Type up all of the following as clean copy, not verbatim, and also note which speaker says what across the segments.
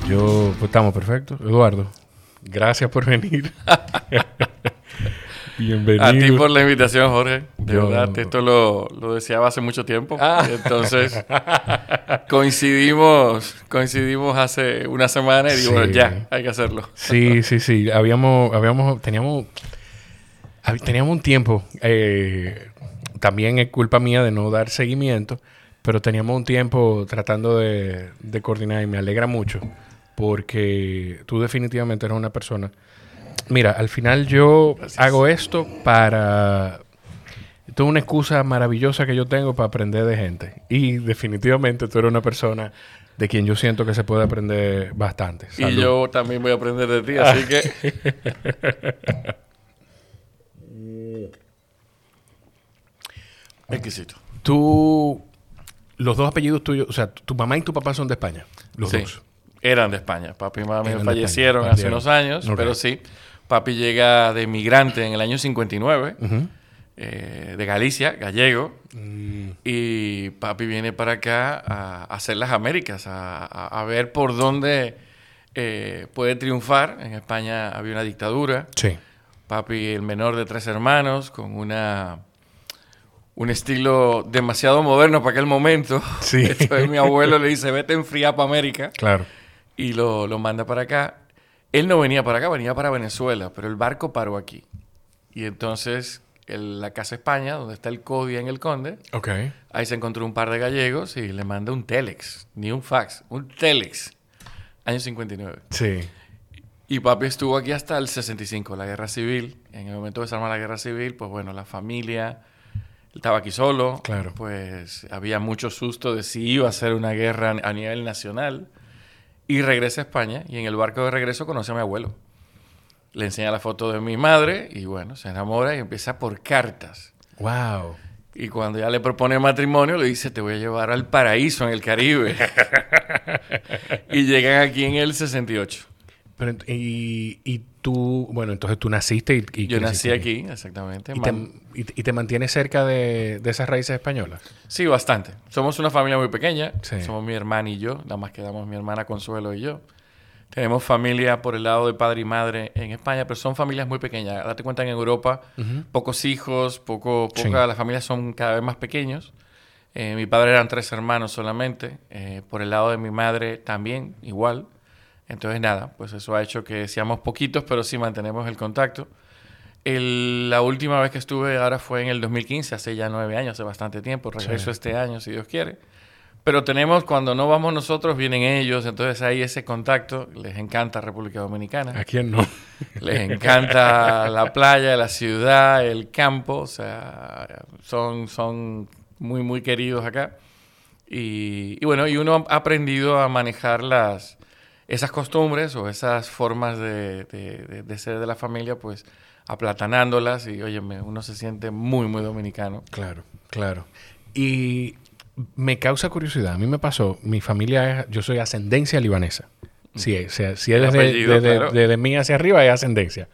Speaker 1: Pues estamos perfectos. Eduardo, gracias por venir. Bienvenido.
Speaker 2: A ti por la invitación, Jorge. De verdad, esto lo deseaba hace mucho tiempo. Entonces, coincidimos hace una semana y digo, bueno, ya, hay que hacerlo.
Speaker 1: Sí. Teníamos un tiempo. También es culpa mía de no dar seguimiento, pero teníamos un tiempo tratando de coordinar y me alegra mucho porque tú definitivamente eres una persona. Mira, al final yo hago esto para... Esto es una excusa maravillosa que yo tengo para aprender de gente. Y definitivamente tú eres una persona de quien yo siento que se puede aprender bastante. Salud.
Speaker 2: Y yo también voy a aprender de ti, así que... Exquisito.
Speaker 1: Los dos apellidos tuyos, o sea, tu mamá y tu papá son de España. Los dos.
Speaker 2: Eran de España. Papi y mamá fallecieron hace unos años, okay. Pero sí. Papi llega de migrante en el año 59, de Galicia, gallego, y papi viene para acá a hacer las Américas, a ver por dónde puede triunfar. En España había una dictadura.
Speaker 1: Sí.
Speaker 2: Papi, el menor de 3 hermanos, con un estilo demasiado moderno para aquel momento.
Speaker 1: Sí.
Speaker 2: Entonces mi abuelo le dice, vete a enfriar para América.
Speaker 1: Claro.
Speaker 2: Y lo manda para acá. Él no venía para acá, venía para Venezuela, pero el barco paró aquí. Y entonces, la Casa España, donde está el CODI en el Conde,
Speaker 1: okay.
Speaker 2: Ahí se encontró un par de gallegos y le manda un telex, ni un fax, un telex, año 59.
Speaker 1: Sí.
Speaker 2: Y papi estuvo aquí hasta el 65, la Guerra Civil. En el momento que se arma la Guerra Civil, pues bueno, la familia... Él estaba aquí solo.
Speaker 1: Claro.
Speaker 2: Pues había mucho susto de si iba a ser una guerra a nivel nacional. Y regresa a España y en el barco de regreso conoce a mi abuelo. Le enseña la foto de mi madre y bueno, se enamora y empieza por cartas.
Speaker 1: ¡Wow!
Speaker 2: Y cuando ya le propone matrimonio, le dice, te voy a llevar al paraíso en el Caribe. Y llegan aquí en el 68.
Speaker 1: Pero, y tú, bueno, entonces tú naciste y
Speaker 2: yo nací aquí, exactamente.
Speaker 1: ¿Y te mantienes cerca de esas raíces españolas?
Speaker 2: Sí, bastante. Somos una familia muy pequeña.
Speaker 1: Sí.
Speaker 2: Somos mi hermana y yo. Nada más quedamos mi hermana Consuelo y yo. Tenemos familia por el lado de padre y madre en España, pero son familias muy pequeñas. Date cuenta, en Europa, pocos hijos,
Speaker 1: sí.
Speaker 2: Las familias son cada vez más pequeños. Mi padre eran 3 hermanos solamente. Por el lado de mi madre también, igual. Entonces, nada, pues eso ha hecho que seamos poquitos, pero sí mantenemos el contacto. La última vez que estuve ahora fue en el 2015, hace ya 9 años, hace bastante tiempo. Regreso este año, si Dios quiere. Pero tenemos, cuando no vamos nosotros, vienen ellos. Entonces hay ese contacto. Les encanta República Dominicana.
Speaker 1: ¿A quién no?
Speaker 2: Les encanta la playa, la ciudad, el campo. O sea, son muy, muy queridos acá. Y bueno, y uno ha aprendido a manejar esas costumbres o esas formas de ser de la familia, pues aplatanándolas y, óyeme, uno se siente muy, muy dominicano.
Speaker 1: Claro, claro. Y me causa curiosidad. A mí me pasó, mi familia yo soy ascendencia libanesa. Sí, es desde mí hacia arriba es ascendencia.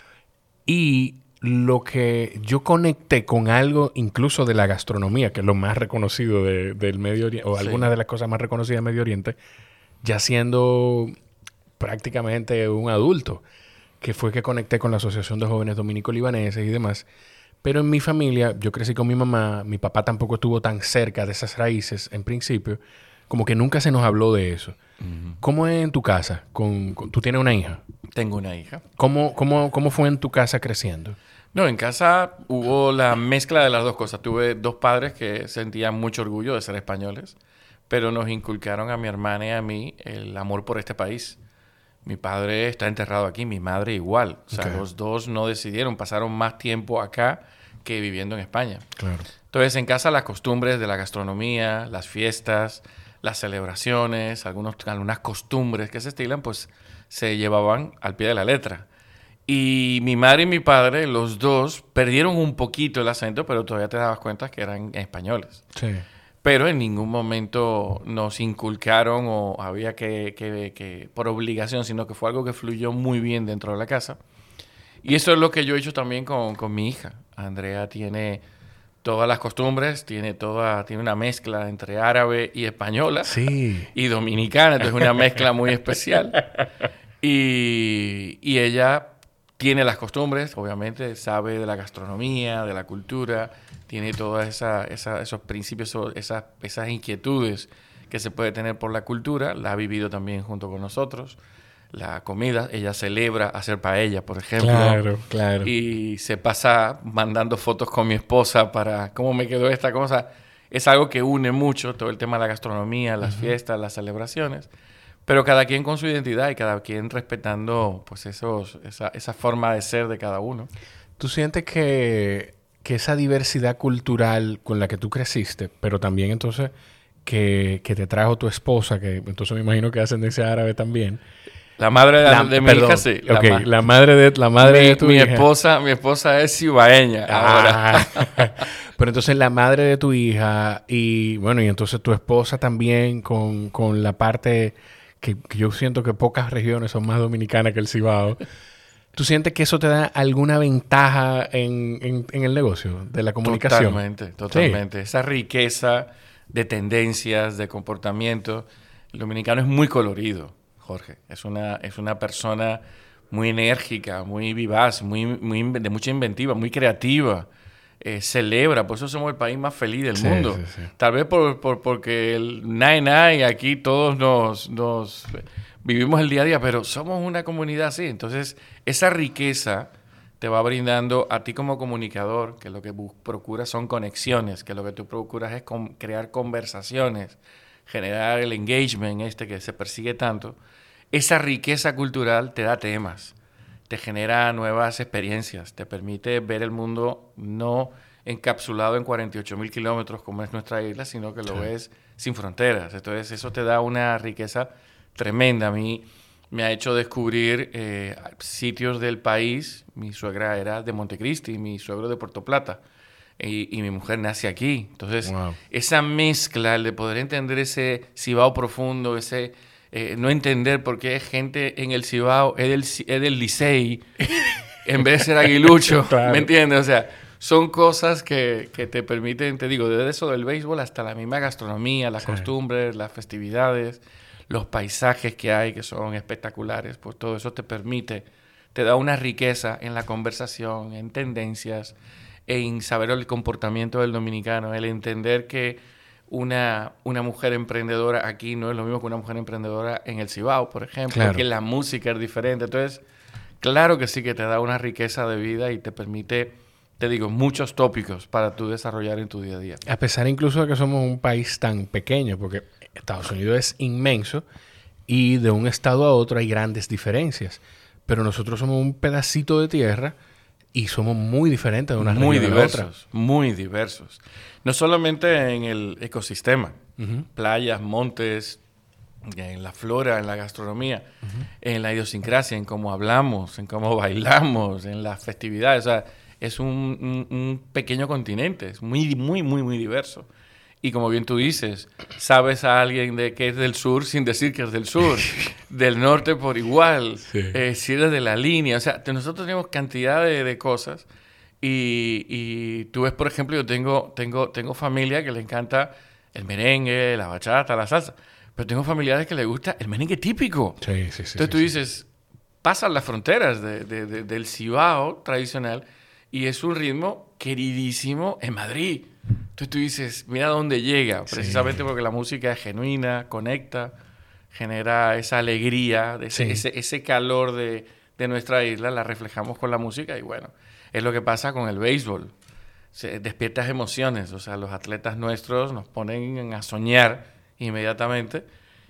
Speaker 1: Y lo que yo conecté con algo incluso de la gastronomía, que es lo más reconocido del Medio Oriente, o algunas de las cosas más reconocidas del Medio Oriente, ya siendo prácticamente un adulto, que fue que conecté con la Asociación de Jóvenes Dominico-Libaneses y demás. Pero en mi familia, yo crecí con mi mamá, mi papá tampoco estuvo tan cerca de esas raíces en principio, como que nunca se nos habló de eso. ¿Cómo es en tu casa? ¿Tú tienes una hija?
Speaker 2: Tengo una hija.
Speaker 1: ¿Cómo fue en tu casa creciendo?
Speaker 2: No, en casa hubo la mezcla de las dos cosas. Tuve 2 padres que sentían mucho orgullo de ser españoles, pero nos inculcaron a mi hermana y a mí el amor por este país. Mi padre está enterrado aquí, mi madre igual. O sea, los dos no decidieron, pasaron más tiempo acá que viviendo en España.
Speaker 1: Claro.
Speaker 2: Entonces, en casa las costumbres de la gastronomía, las fiestas, las celebraciones, algunas costumbres que se estilan, pues se llevaban al pie de la letra. Y mi madre y mi padre, los dos, perdieron un poquito el acento, pero todavía te dabas cuenta que eran españoles.
Speaker 1: Sí.
Speaker 2: Pero en ningún momento nos inculcaron o había que por obligación, sino que fue algo que fluyó muy bien dentro de la casa. Y eso es lo que yo he hecho también con mi hija. Andrea tiene todas las costumbres, tiene una mezcla entre árabe y española.
Speaker 1: Sí.
Speaker 2: Y dominicana, entonces es una mezcla muy especial. Y ella tiene las costumbres, obviamente, sabe de la gastronomía, de la cultura, tiene todos esos principios, esas inquietudes que se puede tener por la cultura, la ha vivido también junto con nosotros. La comida, ella celebra hacer paella, por ejemplo.
Speaker 1: Claro, claro.
Speaker 2: Y se pasa mandando fotos con mi esposa para cómo me quedó esta cosa. Es algo que une mucho todo el tema de la gastronomía, las fiestas, las celebraciones. Pero cada quien con su identidad y cada quien respetando pues esa forma de ser de cada uno.
Speaker 1: ¿Tú sientes que esa diversidad cultural con la que tú creciste, pero también entonces que te trajo tu esposa, que entonces me imagino que de ascendencia árabe también?
Speaker 2: La madre de mi hija, sí.
Speaker 1: La madre de tu hija.
Speaker 2: Mi esposa es cibaeña ahora.
Speaker 1: Pero entonces la madre de tu hija y bueno, y entonces tu esposa también con la parte que yo siento que pocas regiones son más dominicanas que el Cibao. ¿Tú sientes que eso te da alguna ventaja en el negocio de la comunicación?
Speaker 2: Totalmente. Sí. Esa riqueza de tendencias, de comportamiento. El dominicano es muy colorido, Jorge. Es una persona muy enérgica, muy vivaz, de mucha inventiva, muy creativa. Celebra, por eso somos el país más feliz del mundo. Sí. Tal vez porque el nai aquí todos nos vivimos el día a día, pero somos una comunidad así. Entonces, esa riqueza te va brindando a ti como comunicador, que lo que procuras son conexiones, que lo que tú procuras es crear conversaciones, generar el engagement que se persigue tanto. Esa riqueza cultural te da temas, te genera nuevas experiencias, te permite ver el mundo no encapsulado en 48,000 kilómetros como es nuestra isla, sino que lo ves sin fronteras. Entonces eso te da una riqueza tremenda. A mí me ha hecho descubrir sitios del país. Mi suegra era de Montecristi, mi suegro de Puerto Plata. Y mi mujer nace aquí. Entonces, esa mezcla, el de poder entender ese Cibao profundo, no entender por qué gente en el Cibao es del Licey en vez de ser aguilucho. Claro. ¿Me entiendes? O sea, son cosas que te permiten, te digo, desde eso del béisbol hasta la misma gastronomía, las costumbres, las festividades, los paisajes que hay que son espectaculares. Pues todo eso te da una riqueza en la conversación, en tendencias, en saber el comportamiento del dominicano, el entender que una mujer emprendedora aquí no es lo mismo que una mujer emprendedora en el Cibao, por ejemplo, que la música es diferente. Entonces, claro que sí que te da una riqueza de vida y te permite, te digo, muchos tópicos para tú desarrollar en tu día a día.
Speaker 1: A pesar incluso de que somos un país tan pequeño, porque Estados Unidos es inmenso y de un estado a otro hay grandes diferencias, pero nosotros somos un pedacito de tierra y somos muy diferentes de una región a otra.
Speaker 2: Muy diversos. No solamente en el ecosistema, playas, montes, en la flora, en la gastronomía, en la idiosincrasia, en cómo hablamos, en cómo bailamos, en las festividades. O sea, es un pequeño continente, es muy, muy, muy, muy diverso. Y como bien tú dices, sabes a alguien que es del sur sin decir que es del sur, del norte por igual, si eres de la línea. O sea, nosotros tenemos cantidad de cosas y tú ves, por ejemplo, yo tengo familia que le encanta el merengue, la bachata, la salsa, pero tengo familiares que les gusta el merengue típico. Entonces tú dices, pasan las fronteras del Cibao tradicional y es un ritmo queridísimo en Madrid. Entonces tú dices, mira dónde llega, precisamente porque la música es genuina, conecta, genera esa alegría, ese calor de nuestra isla, la reflejamos con la música y bueno, es lo que pasa con el béisbol. Despiertas emociones, o sea, los atletas nuestros nos ponen a soñar inmediatamente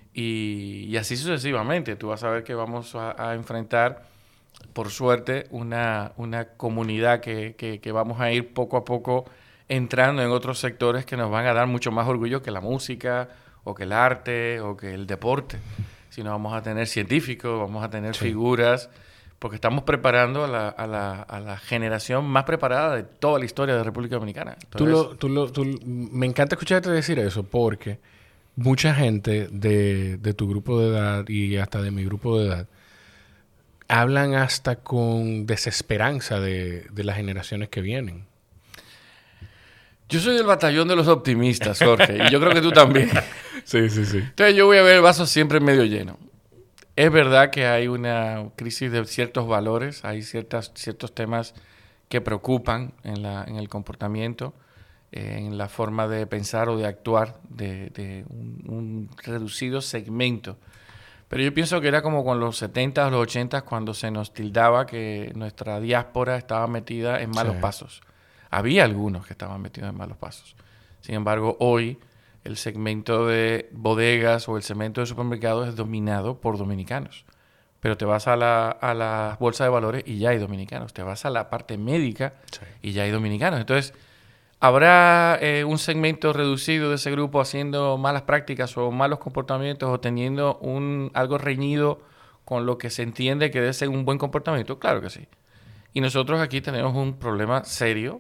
Speaker 2: y así sucesivamente. Tú vas a ver que vamos a enfrentar, por suerte, una comunidad que vamos a ir poco a poco entrando en otros sectores que nos van a dar mucho más orgullo que la música o que el arte o que el deporte. Sino vamos a tener científicos, vamos a tener figuras, porque estamos preparando a la generación más preparada de toda la historia de República Dominicana. Entonces,
Speaker 1: me encanta escucharte decir eso, porque mucha gente de tu grupo de edad y hasta de mi grupo de edad hablan hasta con desesperanza de las generaciones que vienen.
Speaker 2: Yo soy del batallón de los optimistas, Jorge, y yo creo que tú también.
Speaker 1: Sí.
Speaker 2: Entonces yo voy a ver el vaso siempre medio lleno. Es verdad que hay una crisis de ciertos valores, hay ciertos temas que preocupan en el comportamiento, en la forma de pensar o de actuar de un reducido segmento. Pero yo pienso que era como con los 70s, los 80s, cuando se nos tildaba que nuestra diáspora estaba metida en malos pasos. Había algunos que estaban metidos en malos pasos. Sin embargo, hoy el segmento de bodegas o el segmento de supermercados es dominado por dominicanos. Pero te vas a la bolsa de valores y ya hay dominicanos. Te vas a la parte médica y ya hay dominicanos. Entonces, ¿habrá un segmento reducido de ese grupo haciendo malas prácticas o malos comportamientos o teniendo algo reñido con lo que se entiende que debe ser un buen comportamiento? Claro que sí. Y nosotros aquí tenemos un problema serio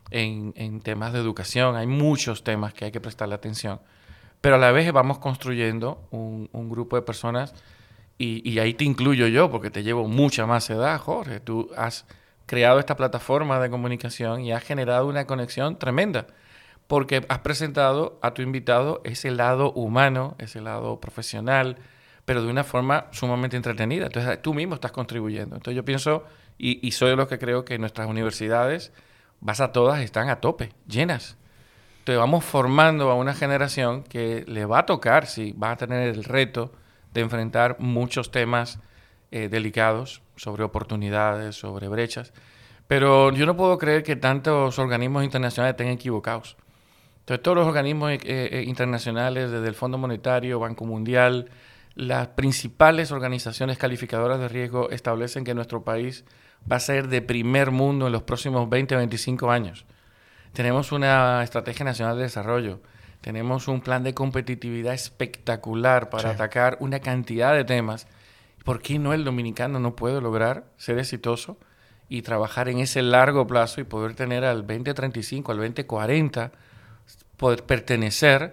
Speaker 2: en temas de educación. Hay muchos temas que hay que prestarle atención. Pero a la vez vamos construyendo un grupo de personas y ahí te incluyo yo porque te llevo mucha más edad, Jorge. Tú has creado esta plataforma de comunicación y has generado una conexión tremenda porque has presentado a tu invitado ese lado humano, ese lado profesional, pero de una forma sumamente entretenida. Entonces tú mismo estás contribuyendo. Entonces yo pienso y soy de los que creo que nuestras universidades, vas a todas, están a tope, llenas. Entonces vamos formando a una generación que le va a tocar, sí, va a tener el reto de enfrentar muchos temas delicados sobre oportunidades, sobre brechas. Pero yo no puedo creer que tantos organismos internacionales estén equivocados. Entonces todos los organismos internacionales, desde el Fondo Monetario, Banco Mundial, las principales organizaciones calificadoras de riesgo establecen que nuestro país va a ser de primer mundo en los próximos 20 a 25 años. Tenemos una Estrategia Nacional de Desarrollo, tenemos un plan de competitividad espectacular para atacar una cantidad de temas. ¿Por qué no el dominicano no puede lograr ser exitoso y trabajar en ese largo plazo y poder tener al 2035, al 2040, poder pertenecer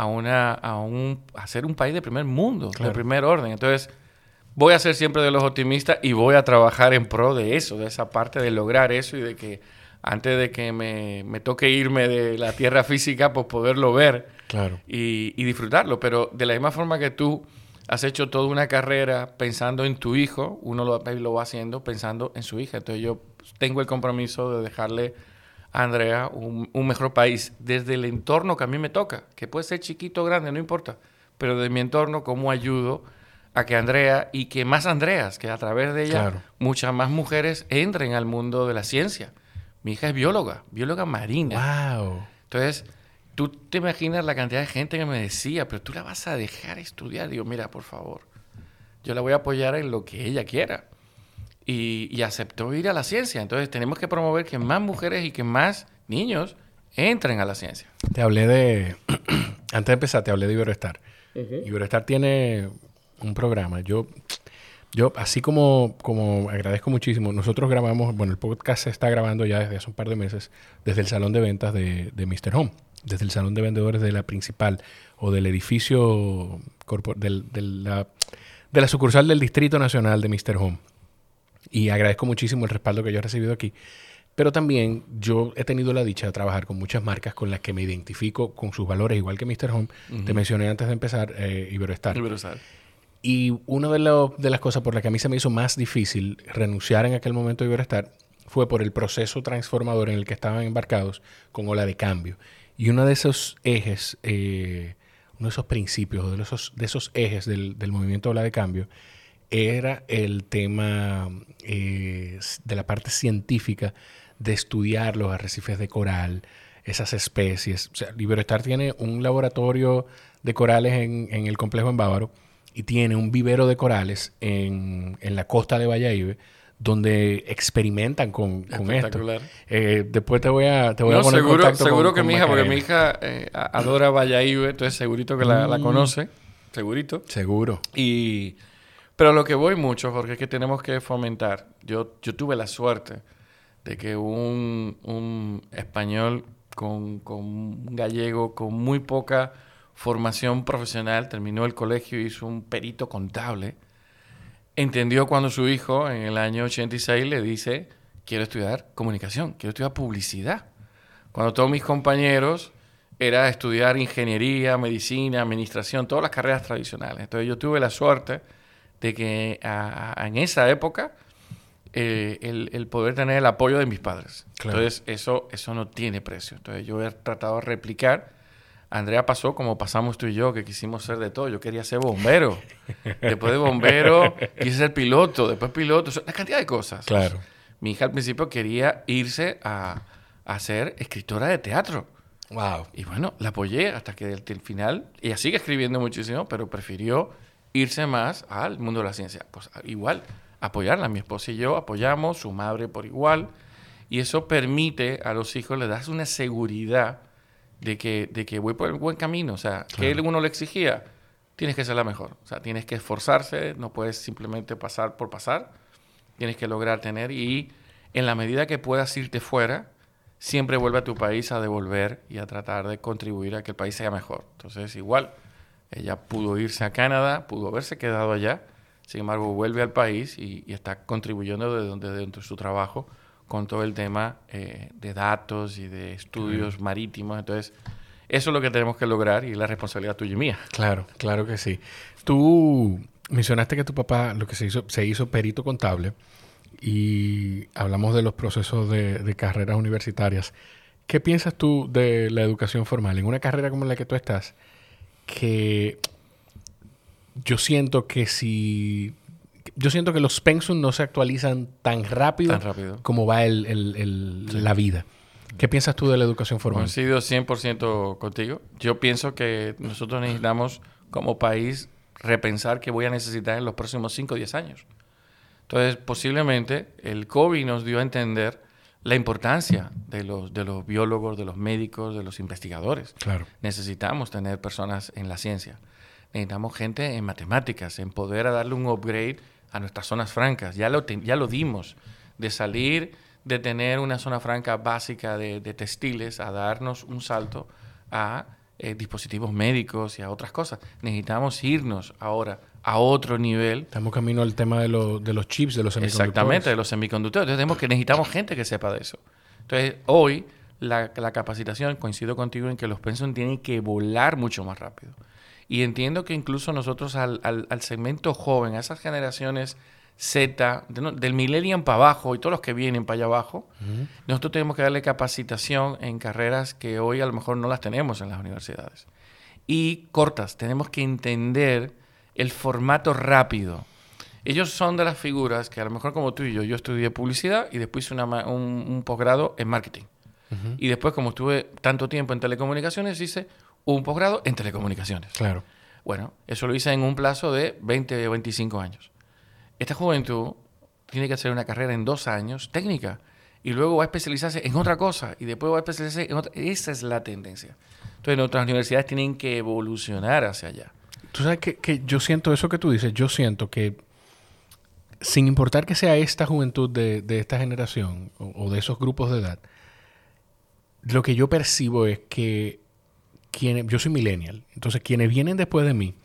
Speaker 2: a ser un país de primer mundo, de primer orden? Entonces, voy a ser siempre de los optimistas y voy a trabajar en pro de eso, de esa parte de lograr eso y de que antes de que me toque irme de la tierra física, pues poderlo ver y disfrutarlo. Pero de la misma forma que tú has hecho toda una carrera pensando en tu hijo, uno lo va haciendo pensando en su hija. Entonces yo tengo el compromiso de dejarle a Andrea un mejor país desde el entorno que a mí me toca, que puede ser chiquito o grande, no importa, pero de mi entorno, cómo ayudo a que Andrea y que más Andreas, que a través de ella muchas más mujeres entren al mundo de la ciencia. Mi hija es bióloga marina.
Speaker 1: ¡Wow!
Speaker 2: Entonces, tú te imaginas la cantidad de gente que me decía, pero tú la vas a dejar estudiar. Digo, mira, por favor, yo la voy a apoyar en lo que ella quiera. Y aceptó ir a la ciencia. Entonces, tenemos que promover que más mujeres y que más niños entren a la ciencia.
Speaker 1: Te hablé de... Antes de empezar, te hablé de Iberoestar. Iberoestar tiene un programa. Yo así como agradezco muchísimo, nosotros grabamos, bueno, el podcast se está grabando ya desde hace un par de meses, desde el salón de ventas de Mr. Home, desde el salón de vendedores de la principal o del edificio de la sucursal del Distrito Nacional de Mr. Home. Y agradezco muchísimo el respaldo que yo he recibido aquí. Pero también yo he tenido la dicha de trabajar con muchas marcas con las que me identifico con sus valores, igual que Mr. Home. Te mencioné antes de empezar Iberoestar. Y una de las cosas por las que a mí se me hizo más difícil renunciar en aquel momento a Iberoestar fue por el proceso transformador en el que estaban embarcados con Ola de Cambio. Y uno de esos ejes, uno de esos principios, de esos ejes del movimiento Ola de Cambio, era el tema de la parte científica de estudiar los arrecifes de coral, esas especies. O sea, Iberoestar tiene un laboratorio de corales en el complejo en Bávaro y tiene un vivero de corales en la costa de Bayahíbe donde experimentan con esto. Después te voy a poner en contacto
Speaker 2: seguro
Speaker 1: con
Speaker 2: que mi hija,
Speaker 1: Macarena.
Speaker 2: porque mi hija adora Bayahíbe, entonces segurito que la conoce. Segurito.
Speaker 1: Seguro.
Speaker 2: Pero lo que voy mucho, Jorge, es que tenemos que fomentar. Yo tuve la suerte de que un español con un gallego con muy poca formación profesional terminó el colegio y hizo un perito contable. Entendió cuando su hijo en el año 86 le dice, quiero estudiar comunicación, quiero estudiar publicidad. Cuando todos mis compañeros era estudiar ingeniería, medicina, administración, todas las carreras tradicionales. Entonces yo tuve la suerte de que en esa época el poder tener el apoyo de mis padres. Claro. Entonces eso no tiene precio. Entonces yo he tratado de replicar. Andrea pasó como pasamos tú y yo, que quisimos ser de todo. Yo quería ser bombero. Después de bombero quise ser piloto. Después piloto. Una cantidad de cosas.
Speaker 1: Claro.
Speaker 2: Mi hija al principio quería irse a ser escritora de teatro.
Speaker 1: Wow.
Speaker 2: Y bueno, la apoyé hasta que al final, ella sigue escribiendo muchísimo, pero prefirió irse más al mundo de la ciencia. Pues igual, apoyarla. Mi esposa y yo apoyamos, su madre por igual. Y eso permite a los hijos, les das una seguridad de que voy por el buen camino. O sea, claro. Que uno le exigía, tienes que ser la mejor. O sea, tienes que esforzarse, no puedes simplemente pasar por pasar. Tienes que lograr tener y en la medida que puedas irte fuera, siempre vuelve a tu país a devolver y a tratar de contribuir a que el país sea mejor. Entonces, igual, ella pudo irse a Canadá, pudo haberse quedado allá, sin embargo, vuelve al país y está contribuyendo dentro de su trabajo con todo el tema de datos y de estudios marítimos. Entonces, eso es lo que tenemos que lograr y la responsabilidad tuya y mía.
Speaker 1: Claro, claro que sí. Tú mencionaste que tu papá lo que se hizo perito contable y hablamos de los procesos de carreras universitarias. ¿Qué piensas tú de la educación formal? En una carrera como la que tú estás, que yo siento que los pensum no se actualizan tan rápido como va la vida. ¿Qué piensas tú de la educación formal?
Speaker 2: Coincido 100% contigo. Yo pienso que nosotros necesitamos, como país, repensar qué voy a necesitar en los próximos 5 o 10 años. Entonces, posiblemente, el COVID nos dio a entender la importancia de los biólogos, de los médicos, de los investigadores.
Speaker 1: Claro.
Speaker 2: Necesitamos tener personas en la ciencia. Necesitamos gente en matemáticas, en poder darle un upgrade a nuestras zonas francas. Ya lo dimos, de salir de tener una zona franca básica de textiles a darnos un salto a dispositivos médicos y a otras cosas. Necesitamos irnos ahora a otro nivel.
Speaker 1: Estamos camino al tema de los chips, de los semiconductores.
Speaker 2: Exactamente, de los semiconductores. Entonces necesitamos gente que sepa de eso. Entonces hoy la capacitación, coincido contigo en que los pensum tienen que volar mucho más rápido. Y entiendo que incluso nosotros al segmento joven, a esas generaciones Z, del millennium para abajo y todos los que vienen para allá abajo, nosotros tenemos que darle capacitación en carreras que hoy a lo mejor no las tenemos en las universidades. Y cortas, tenemos que entender el formato rápido. Ellos son de las figuras que a lo mejor como tú y yo estudié publicidad y después hice un posgrado en marketing. Y después, como estuve tanto tiempo en telecomunicaciones, hice un posgrado en telecomunicaciones.
Speaker 1: Claro.
Speaker 2: Bueno, eso lo hice en un plazo de 20 o 25 años. Esta juventud tiene que hacer una carrera en 2 años, técnica, y luego va a especializarse en otra cosa, y después va a especializarse en otra. Esa es la tendencia. Entonces, nuestras universidades tienen que evolucionar hacia allá.
Speaker 1: Tú sabes que yo siento eso que tú dices, yo siento que sin importar que sea esta juventud de esta generación o de esos grupos de edad, lo que yo percibo es que yo soy millennial, entonces quienes vienen después de mí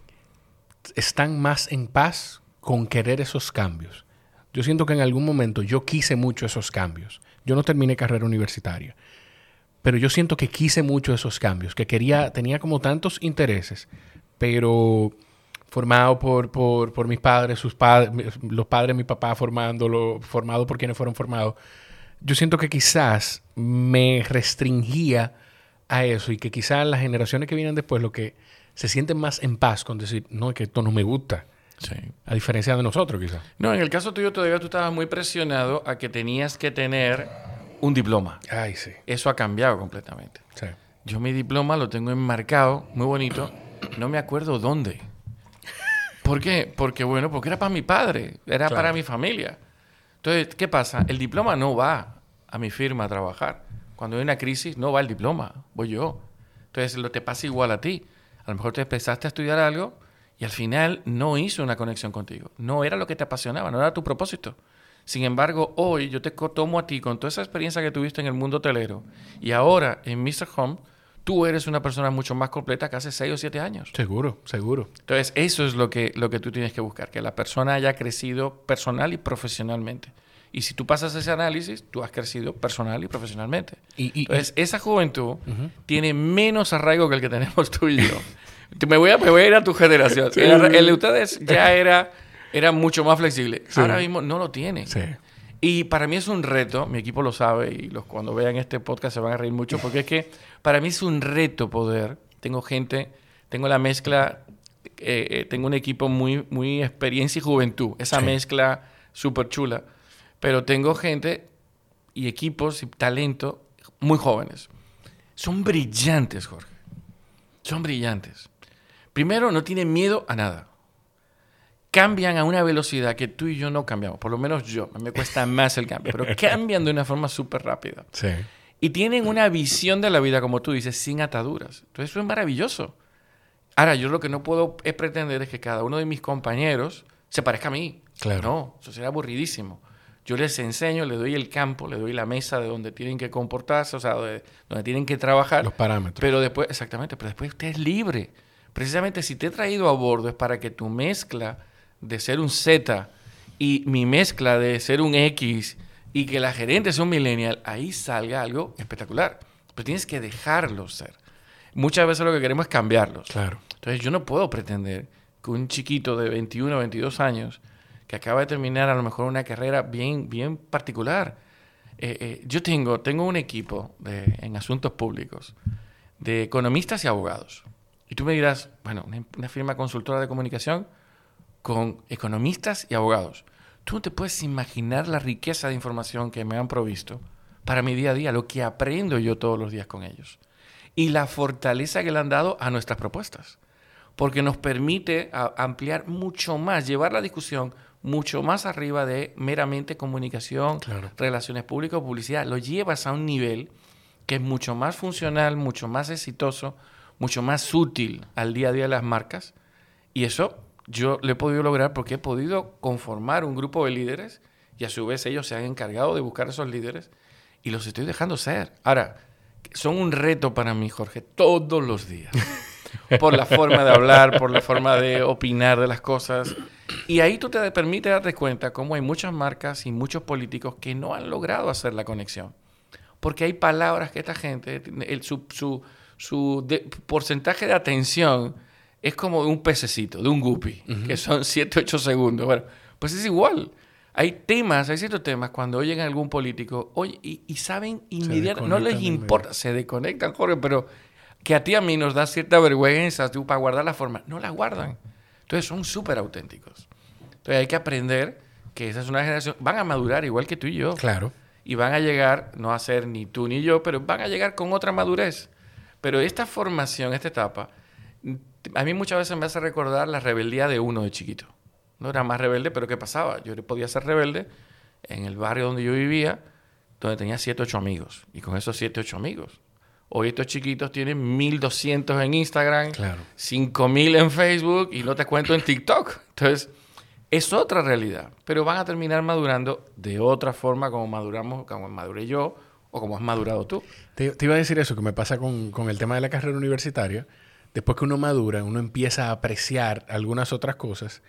Speaker 1: están más en paz con querer esos cambios. Yo siento que en algún momento yo quise mucho esos cambios. Yo no terminé carrera universitaria, pero yo siento que quise mucho esos cambios, que tenía como tantos intereses, pero formado por mis padres, los padres de mi papá formado por quienes fueron formados. Yo siento que quizás me restringía a eso y que quizás las generaciones que vienen después lo que se sienten más en paz con decir, no, es que esto no me gusta.
Speaker 2: Sí.
Speaker 1: A diferencia de nosotros, quizás.
Speaker 2: No, en el caso tuyo todavía tú estabas muy presionado a que tenías que tener un diploma.
Speaker 1: Ay, sí.
Speaker 2: Eso ha cambiado completamente.
Speaker 1: Sí.
Speaker 2: Yo mi diploma lo tengo enmarcado, muy bonito. No me acuerdo dónde. ¿Por qué? Porque era para mi padre, era para mi familia. Entonces, ¿qué pasa? El diploma no va a mi firma a trabajar. Cuando hay una crisis, no va el diploma, voy yo. Entonces, te pasa igual a ti. A lo mejor te empezaste a estudiar algo y al final no hizo una conexión contigo. No era lo que te apasionaba, no era tu propósito. Sin embargo, hoy yo te tomo a ti con toda esa experiencia que tuviste en el mundo hotelero y ahora en Mr. Home, tú eres una persona mucho más completa que hace 6 o 7 años.
Speaker 1: Seguro, seguro.
Speaker 2: Entonces, eso es lo que tú tienes que buscar, que la persona haya crecido personal y profesionalmente. Y si tú pasas ese análisis, tú has crecido personal y profesionalmente. Entonces, esa juventud tiene menos arraigo que el que tenemos tú y yo. Me voy a ir a tu generación. Sí. El de ustedes ya era mucho más flexible. Sí. Ahora mismo no lo tiene.
Speaker 1: Sí.
Speaker 2: Y para mí es un reto, mi equipo lo sabe y cuando vean este podcast se van a reír mucho, porque es que para mí es un reto poder. Tengo la mezcla, tengo un equipo muy experiencia y juventud. Esa mezcla súper chula. Pero tengo gente y equipos y talento muy jóvenes. Son brillantes, Jorge. Son brillantes. Primero, no tienen miedo a nada. Cambian a una velocidad que tú y yo no cambiamos. Por lo menos yo. Me cuesta más el cambio. Pero cambian de una forma súper rápida.
Speaker 1: Sí.
Speaker 2: Y tienen una visión de la vida, como tú dices, sin ataduras. Entonces, eso es maravilloso. Ahora, yo lo que no puedo pretender es que cada uno de mis compañeros se parezca a mí.
Speaker 1: Claro.
Speaker 2: No, eso sería aburridísimo. Yo les enseño, les doy el campo, les doy la mesa de donde tienen que comportarse, o sea, donde tienen que trabajar.
Speaker 1: Los parámetros.
Speaker 2: Pero después, exactamente, pero después usted es libre. Precisamente si te he traído a bordo es para que tu mezcla de ser un Z y mi mezcla de ser un X y que la gerente sea un millennial, ahí salga algo espectacular. Pero tienes que dejarlos ser. Muchas veces lo que queremos es cambiarlos.
Speaker 1: Claro.
Speaker 2: Entonces yo no puedo pretender que un chiquito de 21 o 22 años que acaba de terminar a lo mejor una carrera bien particular. Yo tengo un equipo en asuntos públicos de economistas y abogados. Y tú me dirás, bueno, una firma consultora de comunicación con economistas y abogados. Tú no te puedes imaginar la riqueza de información que me han provisto para mi día a día, lo que aprendo yo todos los días con ellos. Y la fortaleza que le han dado a nuestras propuestas. Porque nos permite ampliar mucho más, llevar la discusión mucho más arriba de meramente comunicación,
Speaker 1: claro,
Speaker 2: relaciones públicas o publicidad. Lo llevas a un nivel que es mucho más funcional, mucho más exitoso, mucho más útil al día a día de las marcas. Y eso yo lo he podido lograr porque he podido conformar un grupo de líderes y a su vez ellos se han encargado de buscar esos líderes y los estoy dejando ser. Ahora, son un reto para mí, Jorge, todos los días. Por la forma de hablar, por la forma de opinar de las cosas. Y ahí tú te permites darte cuenta cómo hay muchas marcas y muchos políticos que no han logrado hacer la conexión. Porque hay palabras que esta gente, su porcentaje de atención es como de un pececito, de un guppy, que son 7, 8 segundos. Bueno, pues es igual. Hay ciertos temas cuando oyen a algún político, oye, y saben inmediatamente, no les importa, se desconectan, Jorge, pero que a ti y a mí nos da cierta vergüenza tú, para guardar la forma. No la guardan. Entonces son súper auténticos. Entonces hay que aprender que esa es una generación, van a madurar igual que tú y yo.
Speaker 1: Claro.
Speaker 2: Y van a llegar, no a ser ni tú ni yo, pero van a llegar con otra madurez. Pero esta formación, esta etapa, a mí muchas veces me hace recordar la rebeldía de uno de chiquito. No era más rebelde, pero ¿qué pasaba? Yo podía ser rebelde en el barrio donde yo vivía, donde tenía 7, 8 amigos. Y con esos 7, 8 amigos. Hoy estos chiquitos tienen 1,200 en Instagram,
Speaker 1: claro,
Speaker 2: 5,000 en Facebook y no te cuento en TikTok. Entonces, es otra realidad. Pero van a terminar madurando de otra forma como maduramos, como maduré yo o como has madurado tú.
Speaker 1: Te iba a decir eso, que me pasa con el tema de la carrera universitaria. Después que uno madura, uno empieza a apreciar algunas otras cosas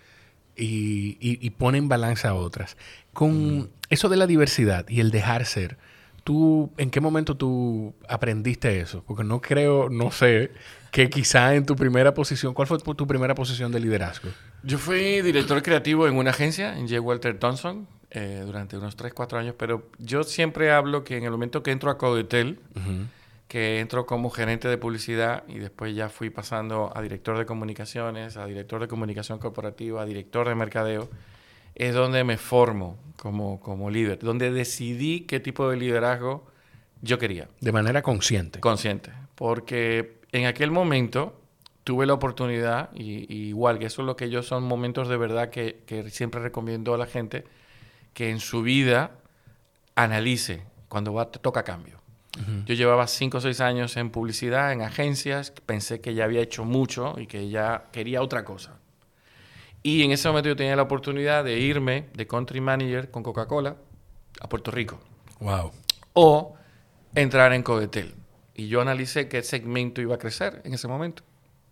Speaker 1: y pone en balanza otras. Con eso de la diversidad y el dejar ser, ¿tú en qué momento tú aprendiste eso? Porque no sé, que quizá en tu primera posición, ¿cuál fue tu primera posición de liderazgo?
Speaker 2: Yo fui director creativo en una agencia, en J. Walter Thompson, durante unos 3, 4 años, pero yo siempre hablo que en el momento que entro a Codetel, que entro como gerente de publicidad y después ya fui pasando a director de comunicaciones, a director de comunicación corporativa, a director de mercadeo, es donde me formo como líder, donde decidí qué tipo de liderazgo yo quería.
Speaker 1: De manera consciente.
Speaker 2: Consciente, porque en aquel momento tuve la oportunidad, y igual que eso es lo que yo son momentos de verdad que siempre recomiendo a la gente, que en su vida analice cuando toca cambio. Yo llevaba 5 o 6 años en publicidad, en agencias, pensé que ya había hecho mucho y que ya quería otra cosa. Y en ese momento yo tenía la oportunidad de irme de country manager con Coca-Cola a Puerto Rico.
Speaker 1: Wow.
Speaker 2: O entrar en Codetel. Y yo analicé qué segmento iba a crecer en ese momento.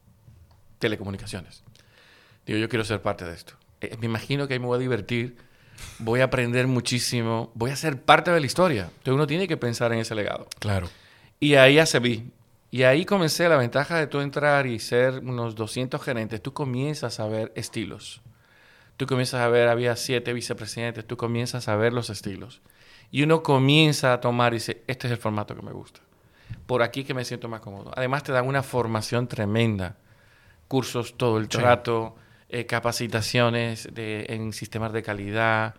Speaker 2: Telecomunicaciones. Digo, yo quiero ser parte de esto. Me imagino que ahí me voy a divertir voy a aprender muchísimo, voy a ser parte de la historia. Entonces uno tiene que pensar en ese legado.
Speaker 1: Claro.
Speaker 2: Y ahí accedí. Y ahí comencé. La ventaja de tú entrar y ser unos 200 gerentes, tú comienzas a ver estilos. Tú comienzas a ver, había 7 vicepresidentes, tú comienzas a ver los estilos. Y uno comienza a tomar y dice, este es el formato que me gusta. Por aquí que me siento más cómodo. Además te dan una formación tremenda. Cursos todo el rato, capacitaciones en sistemas de calidad,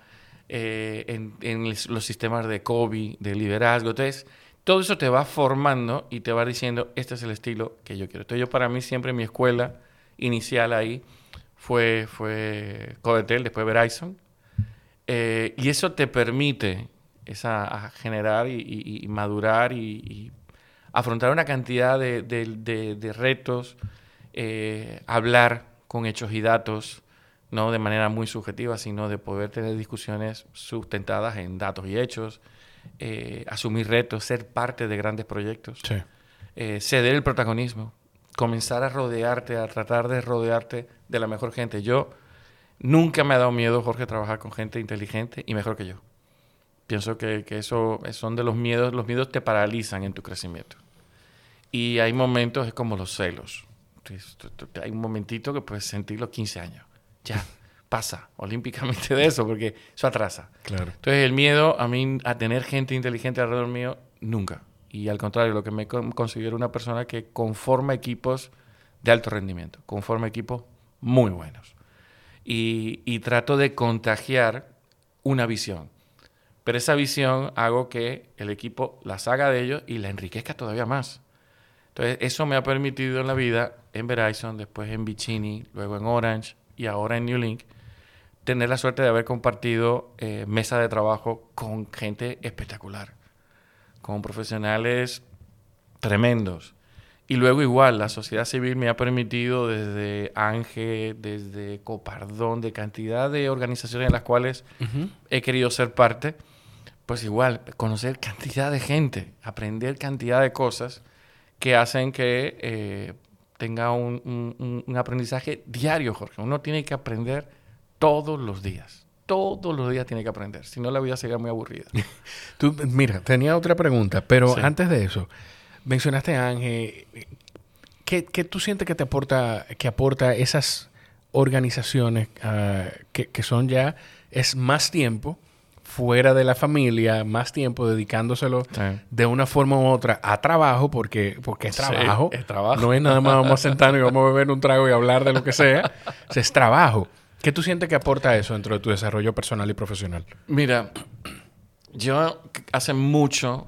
Speaker 2: en los sistemas de COVID, de liderazgo. Entonces, todo eso te va formando y te va diciendo, este es el estilo que yo quiero. Entonces, yo para mí siempre mi escuela inicial ahí fue Codetel, después Verizon. Y eso te permite a generar y madurar y afrontar una cantidad de retos, hablar con hechos y datos, no de manera muy subjetiva, sino de poder tener discusiones sustentadas en datos y hechos, asumir retos, ser parte de grandes proyectos,
Speaker 1: Sí.
Speaker 2: Ceder el protagonismo, comenzar a rodearte, a tratar de rodearte de la mejor gente. Yo nunca me ha dado miedo, Jorge, trabajar con gente inteligente y mejor que yo. Pienso que eso son de los miedos te paralizan en tu crecimiento. Y hay momentos, es como los celos. Hay un momentito que puedes sentir los 15 años. Ya, pasa olímpicamente de eso, porque eso atrasa.
Speaker 1: Claro.
Speaker 2: Entonces, el miedo a mí, a tener gente inteligente alrededor mío, nunca. Y al contrario, lo que me considero una persona que conforma equipos de alto rendimiento, conforma equipos muy buenos. Y trato de contagiar una visión. Pero esa visión hago que el equipo la haga de ellos y la enriquezca todavía más. Entonces, eso me ha permitido en la vida, en Verizon, después en Vicini, luego en Orange y ahora en New Link, tener la suerte de haber compartido mesa de trabajo con gente espectacular, con profesionales tremendos. Y luego igual, la sociedad civil me ha permitido desde ANGE, desde Copardón, de cantidad de organizaciones en las cuales he querido ser parte, pues igual, conocer cantidad de gente, aprender cantidad de cosas que hacen que tenga un aprendizaje diario, Jorge. Uno tiene que aprender todos los días. Todos los días tiene que aprender. Si no, la vida sería muy aburrida.
Speaker 1: Mira, tenía otra pregunta, pero
Speaker 2: Sí.
Speaker 1: antes de eso, mencionaste a Ángel. ¿Qué tú sientes que aporta esas organizaciones que son ya, es más tiempo fuera de la familia, más tiempo dedicándoselo de una forma u otra a trabajo, porque es trabajo.
Speaker 2: Sí, es trabajo.
Speaker 1: No es nada más vamos a sentarnos y vamos a beber un trago y hablar de lo que sea. O sea, es trabajo. ¿Qué tú sientes que aporta eso dentro de tu desarrollo personal y profesional?
Speaker 2: Mira, yo hace mucho...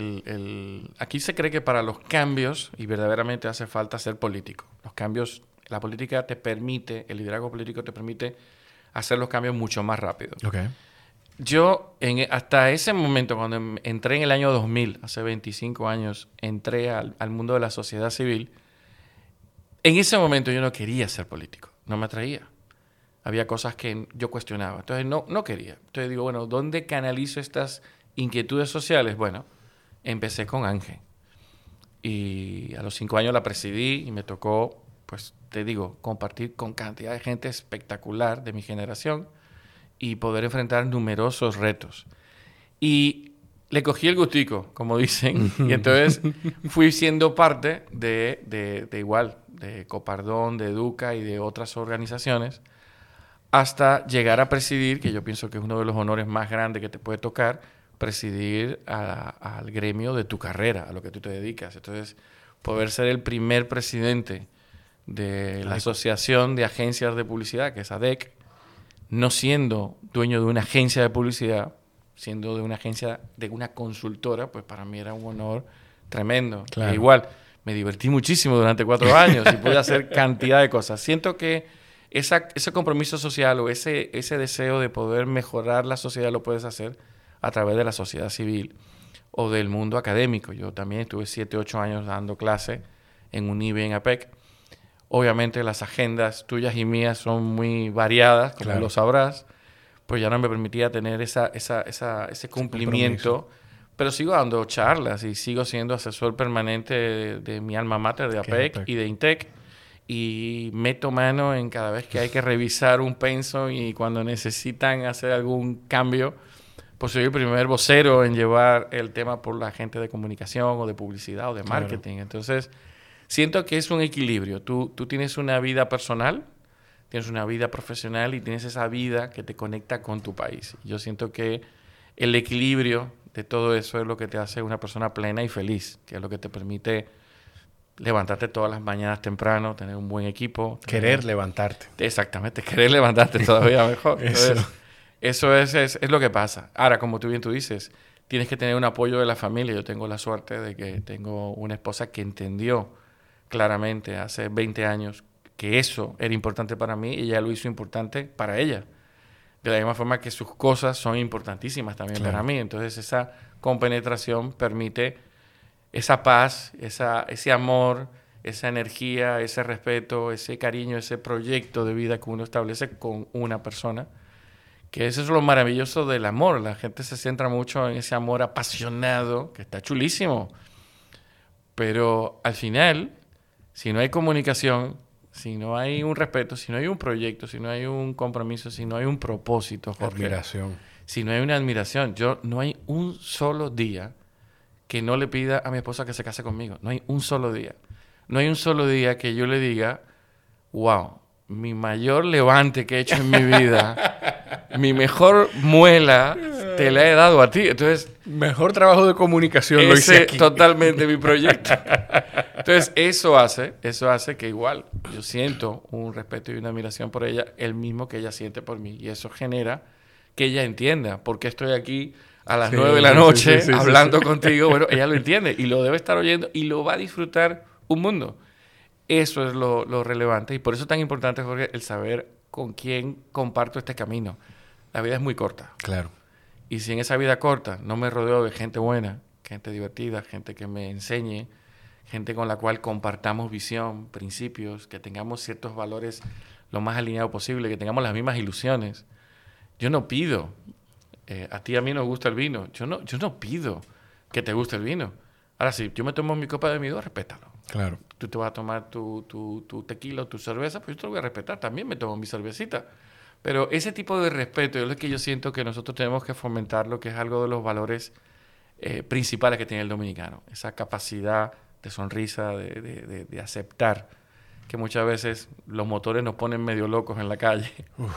Speaker 2: Aquí se cree que para los cambios, y verdaderamente hace falta ser político. Los cambios, la política te permite, el liderazgo político te permite hacer los cambios mucho más rápido.
Speaker 1: Okay.
Speaker 2: Yo, hasta ese momento, cuando entré en el año 2000, hace 25 años, entré al mundo de la sociedad civil, en ese momento yo no quería ser político, no me atraía. Había cosas que yo cuestionaba, entonces no quería. Entonces digo, bueno, ¿dónde canalizo estas inquietudes sociales? Bueno, empecé con Ángel. Y a los 5 años la presidí y me tocó, pues te digo, compartir con cantidad de gente espectacular de mi generación y poder enfrentar numerosos retos. Y le cogí el gustico, como dicen. Y entonces fui siendo parte de igual, de Copardón, de Educa y de otras organizaciones, hasta llegar a presidir, que yo pienso que es uno de los honores más grandes que te puede tocar, presidir al gremio de tu carrera, a lo que tú te dedicas. Entonces, poder ser el primer presidente de la Asociación de Agencias de Publicidad, que es ADEC, no siendo dueño de una agencia de publicidad, siendo de una agencia, de una consultora, pues para mí era un honor tremendo.
Speaker 1: Claro.
Speaker 2: E igual, me divertí muchísimo durante 4 años y pude hacer cantidad de cosas. Siento que ese compromiso social o ese deseo de poder mejorar la sociedad lo puedes hacer a través de la sociedad civil o del mundo académico. Yo también estuve 7, 8 años dando clase en UNIBE, en APEC. Obviamente las agendas tuyas y mías son muy variadas, como lo sabrás, pues ya no me permitía tener ese cumplimiento, pero sigo dando charlas y sigo siendo asesor permanente de mi alma mater, de APEC y de INTEC, y meto mano en cada vez que hay que revisar un pensum y cuando necesitan hacer algún cambio, pues soy el primer vocero en llevar el tema por la gente de comunicación o de publicidad o de marketing. Claro. Entonces, siento que es un equilibrio. Tú tienes una vida personal, tienes una vida profesional y tienes esa vida que te conecta con tu país. Yo siento que el equilibrio de todo eso es lo que te hace una persona plena y feliz, que es lo que te permite levantarte todas las mañanas temprano, tener un buen equipo.
Speaker 1: Querer levantarte.
Speaker 2: Exactamente, querer levantarte todavía mejor. Entonces, eso es lo que pasa. Ahora, como tú dices, tienes que tener un apoyo de la familia. Yo tengo la suerte de que tengo una esposa que entendió claramente hace 20 años que eso era importante para mí y ella lo hizo importante para ella. De la misma forma que sus cosas son importantísimas también para mí. Entonces, esa compenetración permite esa paz, ese amor, esa energía, ese respeto, ese cariño, ese proyecto de vida que uno establece con una persona. Que eso es lo maravilloso del amor. La gente se centra mucho en ese amor apasionado, que está chulísimo. Pero al final, si no hay comunicación, si no hay un respeto, si no hay un proyecto, si no hay un compromiso, si no hay un propósito, Jorge,
Speaker 1: admiración.
Speaker 2: Si no hay una admiración, no hay un solo día que no le pida a mi esposa que se case conmigo. No hay un solo día. No hay un solo día que yo le diga, wow, mi mayor levante que he hecho en mi vida, mi mejor muela, te la he dado a ti. Entonces,
Speaker 1: mejor trabajo de comunicación lo hice aquí.
Speaker 2: Totalmente mi proyecto. Entonces, eso hace que igual yo siento un respeto y una admiración por ella, el mismo que ella siente por mí. Y eso genera que ella entienda por qué estoy aquí a las 9 de la noche hablando contigo. Bueno, ella lo entiende y lo debe estar oyendo y lo va a disfrutar un mundo. Eso es lo relevante y por eso es tan importante, Jorge, el saber con quién comparto este camino. La vida es muy corta.
Speaker 1: Claro.
Speaker 2: Y si en esa vida corta no me rodeo de gente buena, gente divertida, gente que me enseñe, gente con la cual compartamos visión, principios, que tengamos ciertos valores lo más alineados posible, que tengamos las mismas ilusiones. Yo no pido, a ti y a mí nos gusta el vino, yo no pido que te guste el vino. Ahora, si yo me tomo mi copa de vino, respétalo.
Speaker 1: Claro.
Speaker 2: Tú te vas a tomar tu tequila o tu cerveza, pues yo te lo voy a respetar. También me tomo mi cervecita. Pero ese tipo de respeto es lo que yo siento que nosotros tenemos que fomentar, lo que es algo de los valores principales que tiene el dominicano. Esa capacidad de sonrisa, de aceptar que muchas veces los motores nos ponen medio locos en la calle.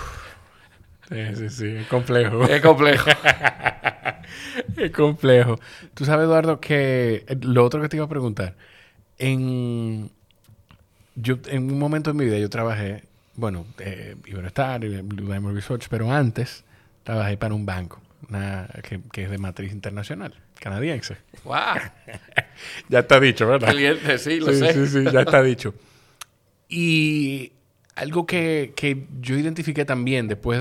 Speaker 1: Sí, es complejo.
Speaker 2: Es complejo.
Speaker 1: Es complejo. Tú sabes, Eduardo, que lo otro que te iba a preguntar, en un momento de mi vida yo trabajé, Iberostar, Blue Research, pero antes trabajé para un banco, que es de matriz internacional, canadiense.
Speaker 2: ¡Wow!
Speaker 1: Ya está dicho, ¿verdad?
Speaker 2: Cliente, sí, lo sé.
Speaker 1: Sí, ya está dicho. Y algo que yo identifiqué también después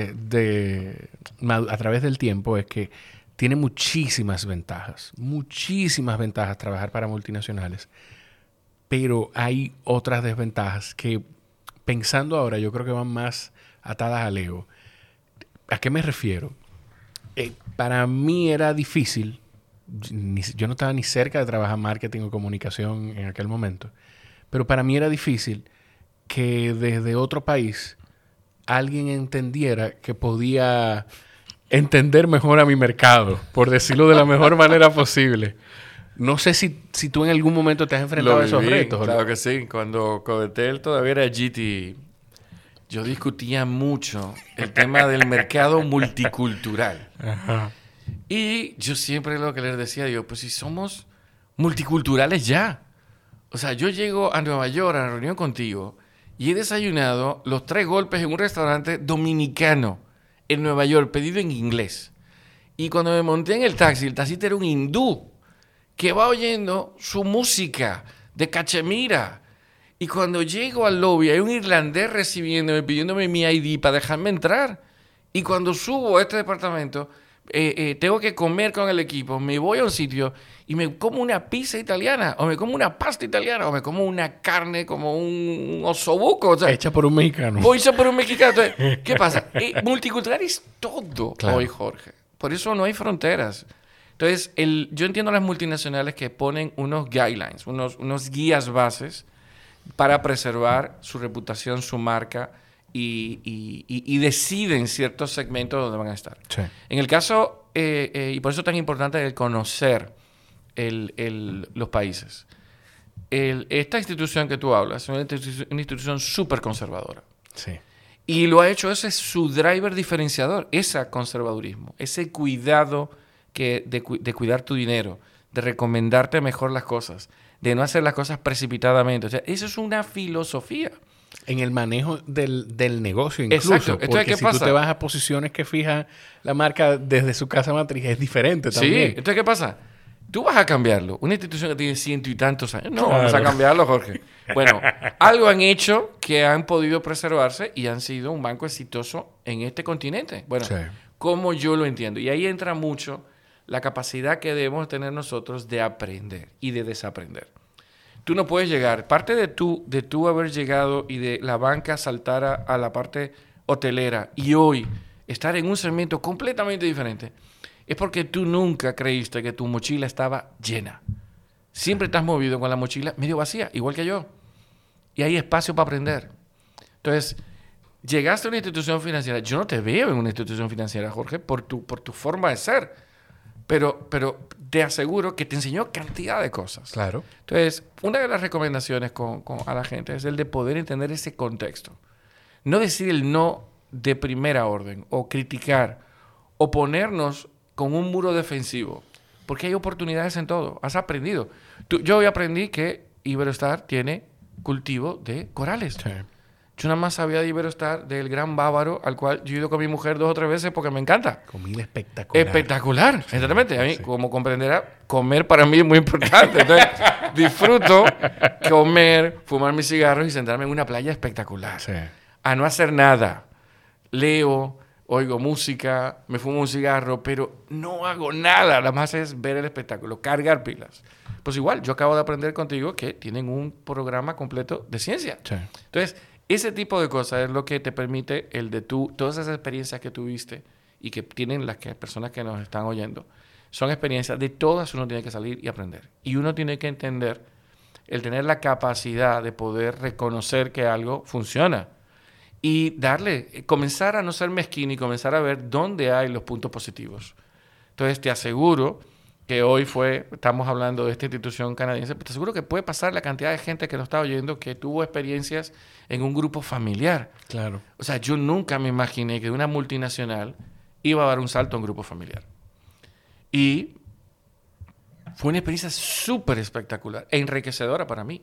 Speaker 1: a través del tiempo es que tiene muchísimas ventajas trabajar para multinacionales, pero hay otras desventajas que, pensando ahora, yo creo que van más atadas al ego. ¿A qué me refiero? Para mí era difícil, yo no estaba ni cerca de trabajar marketing o comunicación en aquel momento, pero para mí era difícil que desde otro país alguien entendiera que podía entender mejor a mi mercado, por decirlo de la mejor manera posible. No sé si tú en algún momento te has enfrentado a esos retos.
Speaker 2: Claro que sí. Cuando Codetel todavía era GT, yo discutía mucho el tema del mercado multicultural.
Speaker 1: Ajá.
Speaker 2: Y yo siempre lo que les decía, pues si somos multiculturales ya. O sea, yo llego a Nueva York a la reunión contigo y he desayunado los 3 golpes en un restaurante dominicano en Nueva York, pedido en inglés. Y cuando me monté en el taxista era un hindú que va oyendo su música de Cachemira. Y cuando llego al lobby hay un irlandés recibiéndome, pidiéndome mi ID para dejarme entrar. Y cuando subo a este departamento, tengo que comer con el equipo, me voy a un sitio y me como una pizza italiana, o me como una pasta italiana, o me como una carne como un osobuco. O sea,
Speaker 1: hecha por un mexicano.
Speaker 2: Hecha por un mexicano. Entonces, ¿qué pasa? Multicultural es todo hoy, Jorge. Por eso no hay fronteras. Entonces, yo entiendo a las multinacionales que ponen unos guidelines, unos guías bases para preservar su reputación, su marca y deciden ciertos segmentos donde van a estar.
Speaker 1: Sí.
Speaker 2: En el caso, y por eso es tan importante el conocer los países. Esta institución que tú hablas es una institución súper conservadora.
Speaker 1: Sí.
Speaker 2: Y lo ha hecho, ese es su driver diferenciador, ese conservadurismo, ese cuidado de cuidar tu dinero, de recomendarte mejor las cosas, de no hacer las cosas precipitadamente. O sea, eso es una filosofía.
Speaker 1: En el manejo del negocio incluso.
Speaker 2: Exacto. Entonces,
Speaker 1: porque
Speaker 2: ¿qué
Speaker 1: si
Speaker 2: pasa?
Speaker 1: tú te vas a posiciones que fija la marca desde su casa matriz, es diferente también.
Speaker 2: Sí. Entonces, ¿qué pasa? Tú vas a cambiarlo. Una institución que tiene 100 y tantos años. No,
Speaker 1: Claro.
Speaker 2: vamos a cambiarlo, Jorge. Bueno, algo han hecho que han podido preservarse y han sido un banco exitoso en este continente. Bueno,
Speaker 1: Sí.
Speaker 2: como yo lo entiendo. Y ahí entra mucho la capacidad que debemos tener nosotros de aprender y de desaprender. Tú no puedes llegar. Parte de tú haber llegado y de la banca saltar a la parte hotelera y hoy estar en un segmento completamente diferente es porque tú nunca creíste que tu mochila estaba llena. Siempre te has movido con la mochila medio vacía, igual que yo. Y hay espacio para aprender. Entonces, llegaste a una institución financiera. Yo no te veo en una institución financiera, Jorge, por tu forma de ser. Pero te aseguro que te enseñó cantidad de cosas.
Speaker 1: Claro.
Speaker 2: Entonces, una de las recomendaciones a la gente es el de poder entender ese contexto. No decir el no de primera orden o criticar o ponernos con un muro defensivo. Porque hay oportunidades en todo. Has aprendido. Yo hoy aprendí que Iberostar tiene cultivo de corales.
Speaker 1: Sí.
Speaker 2: Yo nada más sabía de Iberostar, del Gran Bávaro, al cual yo he ido con mi mujer 2 o 3 veces porque me encanta.
Speaker 1: Comida espectacular.
Speaker 2: Espectacular, exactamente. A mí,
Speaker 1: Sí.
Speaker 2: como comprenderá, comer para mí es muy importante. Entonces, disfruto comer, fumar mis cigarros y sentarme en una playa espectacular.
Speaker 1: Sí.
Speaker 2: A no hacer nada. Leo, oigo música, me fumo un cigarro, pero no hago nada. Nada más es ver el espectáculo, cargar pilas. Pues igual, yo acabo de aprender contigo que tienen un programa completo de ciencia.
Speaker 1: Sí.
Speaker 2: Entonces, ese tipo de cosas es lo que te permite el de todas esas experiencias que tuviste y que tienen las personas que nos están oyendo. Son experiencias, de todas uno tiene que salir y aprender. Y uno tiene que entender, el tener la capacidad de poder reconocer que algo funciona. Y comenzar a no ser mezquino y comenzar a ver dónde hay los puntos positivos. Entonces, te aseguro que hoy estamos hablando de esta institución canadiense, pero te aseguro que puede pasar la cantidad de gente que nos está oyendo que tuvo experiencias en un grupo familiar.
Speaker 1: Claro.
Speaker 2: O sea, yo nunca me imaginé que de una multinacional iba a dar un salto a un grupo familiar. Y fue una experiencia súper espectacular e enriquecedora para mí.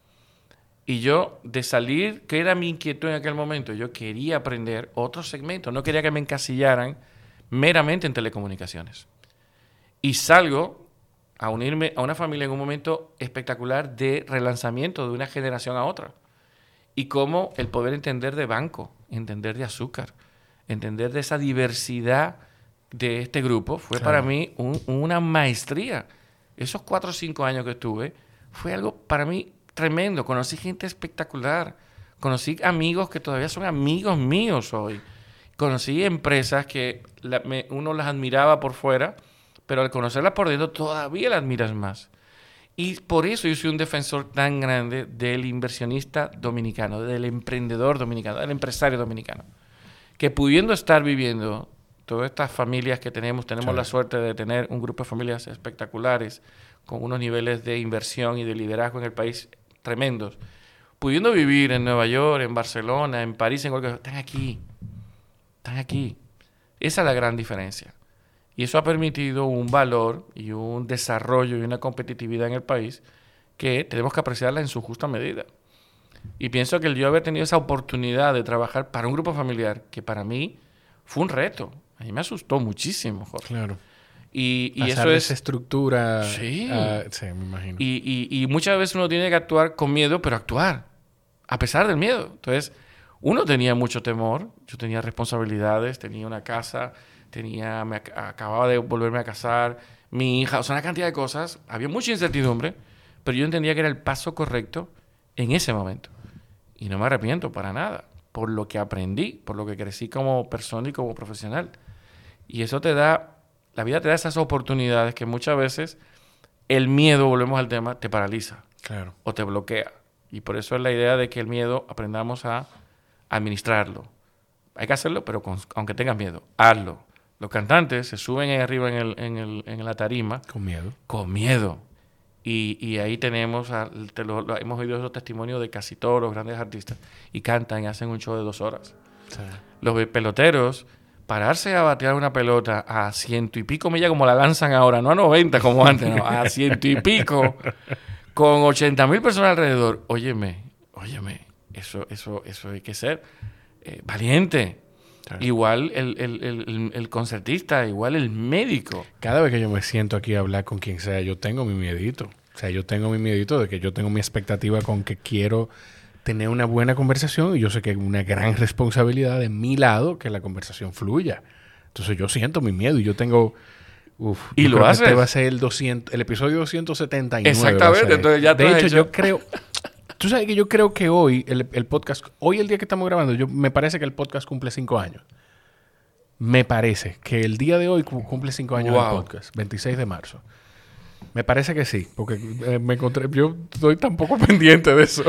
Speaker 2: Y yo, de salir, que era mi inquietud en aquel momento, yo quería aprender otros segmentos, no quería que me encasillaran meramente en telecomunicaciones. Y salgo a unirme a una familia en un momento espectacular de relanzamiento de una generación a otra. Y cómo el poder entender de banco, entender de azúcar, entender de esa diversidad de este grupo, fue
Speaker 1: Claro.
Speaker 2: para mí una maestría. Esos 4 o 5 años que estuve, fue algo para mí tremendo. Conocí gente espectacular. Conocí amigos que todavía son amigos míos hoy. Conocí empresas que uno las admiraba por fuera, pero al conocerlas por dentro todavía las admiras más. Y por eso yo soy un defensor tan grande del inversionista dominicano, del emprendedor dominicano, del empresario dominicano. Que pudiendo estar viviendo todas estas familias que tenemos
Speaker 1: Claro.
Speaker 2: la suerte de tener un grupo de familias espectaculares, con unos niveles de inversión y de liderazgo en el país tremendos. Pudiendo vivir en Nueva York, en Barcelona, en París, en cualquier... Están aquí. Están aquí. Esa es la gran diferencia. Y eso ha permitido un valor y un desarrollo y una competitividad en el país que tenemos que apreciarla en su justa medida. Y pienso que el yo haber tenido esa oportunidad de trabajar para un grupo familiar, que para mí fue un reto. A mí me asustó muchísimo, Jorge.
Speaker 1: Claro.
Speaker 2: Y
Speaker 1: Pasar
Speaker 2: eso
Speaker 1: de
Speaker 2: es...
Speaker 1: esa estructura.
Speaker 2: Sí.
Speaker 1: Sí, me imagino.
Speaker 2: Y muchas veces uno tiene que actuar con miedo, pero actuar a pesar del miedo. Entonces, uno tenía mucho temor. Yo tenía responsabilidades, tenía una casa, acababa de volverme a casar, mi hija, o sea, una cantidad de cosas. Había mucha incertidumbre, pero yo entendía que era el paso correcto en ese momento. Y no me arrepiento para nada, por lo que aprendí, por lo que crecí como persona y como profesional. Y eso la vida te da esas oportunidades que muchas veces el miedo, volvemos al tema, te paraliza
Speaker 1: Claro.
Speaker 2: o te bloquea. Y por eso es la idea de que el miedo aprendamos a administrarlo. Hay que hacerlo, pero aunque tengas miedo, hazlo. Los cantantes se suben ahí arriba en la tarima.
Speaker 1: Con miedo.
Speaker 2: Con miedo. Y ahí tenemos, hemos oído esos testimonios de casi todos los grandes artistas. Y cantan y hacen un show de 2 horas.
Speaker 1: Sí.
Speaker 2: Los peloteros, pararse a batear una pelota a 100 y pico millas como la lanzan ahora, no a 90 como antes, no, a 100 y pico, con 80,000 personas alrededor. Óyeme, eso hay que ser valiente. Claro. Igual el concertista, igual el médico.
Speaker 1: Cada vez que yo me siento aquí a hablar con quien sea, yo tengo mi miedito. O sea, yo tengo mi miedito de que yo tengo mi expectativa con que quiero tener una buena conversación y yo sé que es una gran responsabilidad de mi lado que la conversación fluya. Entonces yo siento mi miedo y yo tengo...
Speaker 2: y lo haces.
Speaker 1: Este va a ser el episodio 279.
Speaker 2: Exactamente. Entonces ya
Speaker 1: de hecho, yo creo... Tú sabes que yo creo que hoy, el podcast... Hoy, el día que estamos grabando, me parece que el podcast cumple 5 años. Me parece que el día de hoy cumple 5 años el podcast. 26 de marzo. Me parece que sí. Porque me encontré... Yo estoy tan poco pendiente de eso.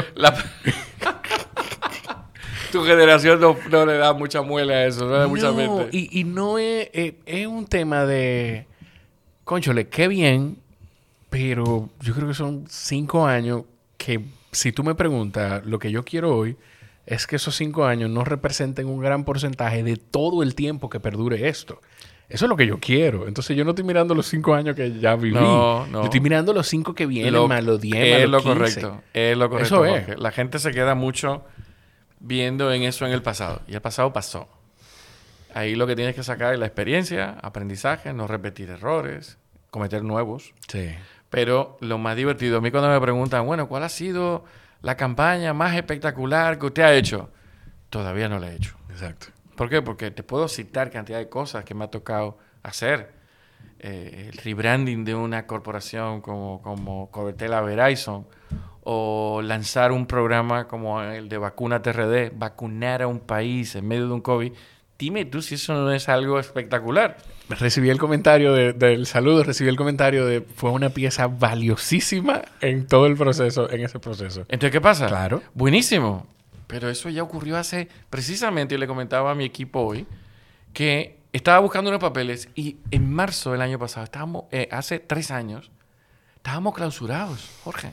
Speaker 2: Tu generación no le da mucha muela a eso. No le da mucha mente.
Speaker 1: Y no es un tema de... Cónchole, qué bien. Pero yo creo que son 5 años que... Si tú me preguntas, lo que yo quiero hoy es que esos 5 años no representen un gran porcentaje de todo el tiempo que perdure esto. Eso es lo que yo quiero. Entonces yo no estoy mirando los 5 años que ya viví.
Speaker 2: No.
Speaker 1: Yo estoy mirando los 5 que vienen, más los 10, más los 15.
Speaker 2: Es lo correcto.
Speaker 1: Eso es.
Speaker 2: La gente se queda mucho viendo en eso en el pasado. Y el pasado pasó. Ahí lo que tienes que sacar es la experiencia, aprendizaje, no repetir errores, cometer nuevos.
Speaker 1: Sí.
Speaker 2: Pero lo más divertido, a mí cuando me preguntan, bueno, ¿cuál ha sido la campaña más espectacular que usted ha hecho? Todavía no la he hecho.
Speaker 1: Exacto.
Speaker 2: ¿Por qué? Porque te puedo citar cantidad de cosas que me ha tocado hacer. El rebranding de una corporación como Covertela Verizon, o lanzar un programa como el de Vacuna TRD, vacunar a un país en medio de un COVID. Dime tú si eso no es algo espectacular.
Speaker 1: Recibí el comentario del saludo, fue una pieza valiosísima en todo el proceso, en ese proceso.
Speaker 2: Entonces, ¿qué pasa?
Speaker 1: Claro.
Speaker 2: Buenísimo. Pero eso ya ocurrió precisamente, yo le comentaba a mi equipo hoy, que estaba buscando unos papeles y en marzo del año pasado, hace 3 años, estábamos clausurados, Jorge.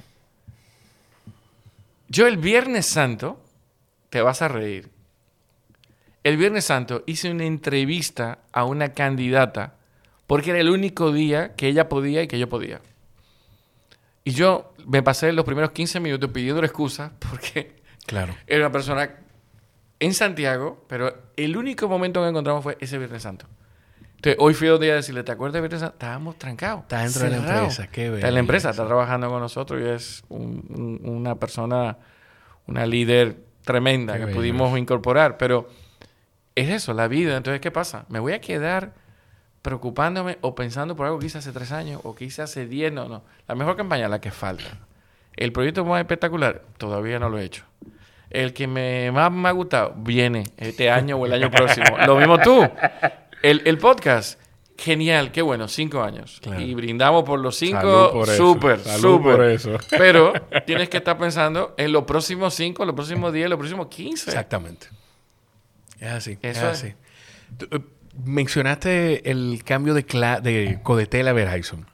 Speaker 2: Yo el Viernes Santo, te vas a reír, el Viernes Santo hice una entrevista a una candidata porque era el único día que ella podía y que yo podía. Y yo me pasé los primeros 15 minutos pidiendo excusas porque era una persona en Santiago, pero el único momento que encontramos fue ese Viernes Santo. Entonces, hoy fui un día a decirle, ¿te acuerdas de Viernes Santo? Estábamos trancados.
Speaker 1: Está dentro de la empresa. Qué bello.
Speaker 2: Está en la empresa, está trabajando con nosotros y es una persona, una líder tremenda que pudimos incorporar. Pero es eso, la vida. Entonces, ¿qué pasa? ¿Me voy a quedar preocupándome o pensando por algo que hice hace 3 años o que hice hace 10? No. La mejor campaña, la que falta. El proyecto más espectacular, todavía no lo he hecho. El que más me ha gustado, viene este año o el año próximo. Lo mismo tú. El podcast, genial, qué bueno, 5 años. Claro. Y brindamos por los 5, súper.
Speaker 1: Por eso.
Speaker 2: Pero tienes que estar pensando en los próximos 5, los próximos 10, los próximos 15.
Speaker 1: Exactamente. Es así.
Speaker 2: Eso es así.
Speaker 1: Mencionaste el cambio de Covertela a Verizon.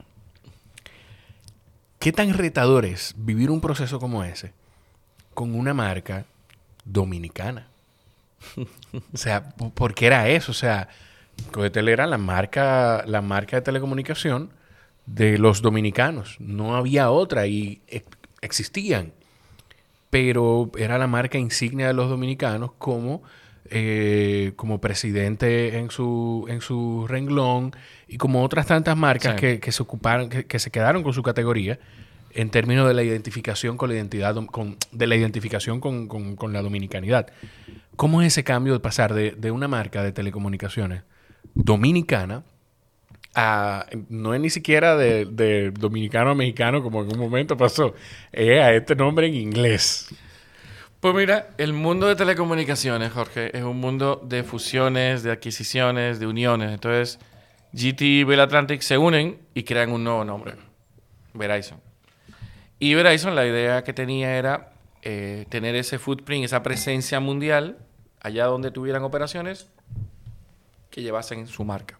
Speaker 1: ¿Qué tan retador es vivir un proceso como ese con una marca dominicana? O sea, ¿por qué era eso? O sea, Covertela era la marca de telecomunicación de los dominicanos. No había otra y existían. Pero era la marca insignia de los dominicanos como presidente en su renglón y como otras tantas marcas que se ocuparon, que se quedaron con su categoría en términos de la identificación con la identidad, de la identificación con la dominicanidad. ¿Cómo es ese cambio de pasar de una marca de telecomunicaciones dominicana a, no es ni siquiera de dominicano a mexicano como en un momento pasó, a este nombre en inglés?
Speaker 2: Pues mira, el mundo de telecomunicaciones, Jorge, es un mundo de fusiones, de adquisiciones, de uniones. Entonces, GT y Bell Atlantic se unen y crean un nuevo nombre, Verizon. Y Verizon, la idea que tenía era tener ese footprint, esa presencia mundial, allá donde tuvieran operaciones, que llevasen su marca.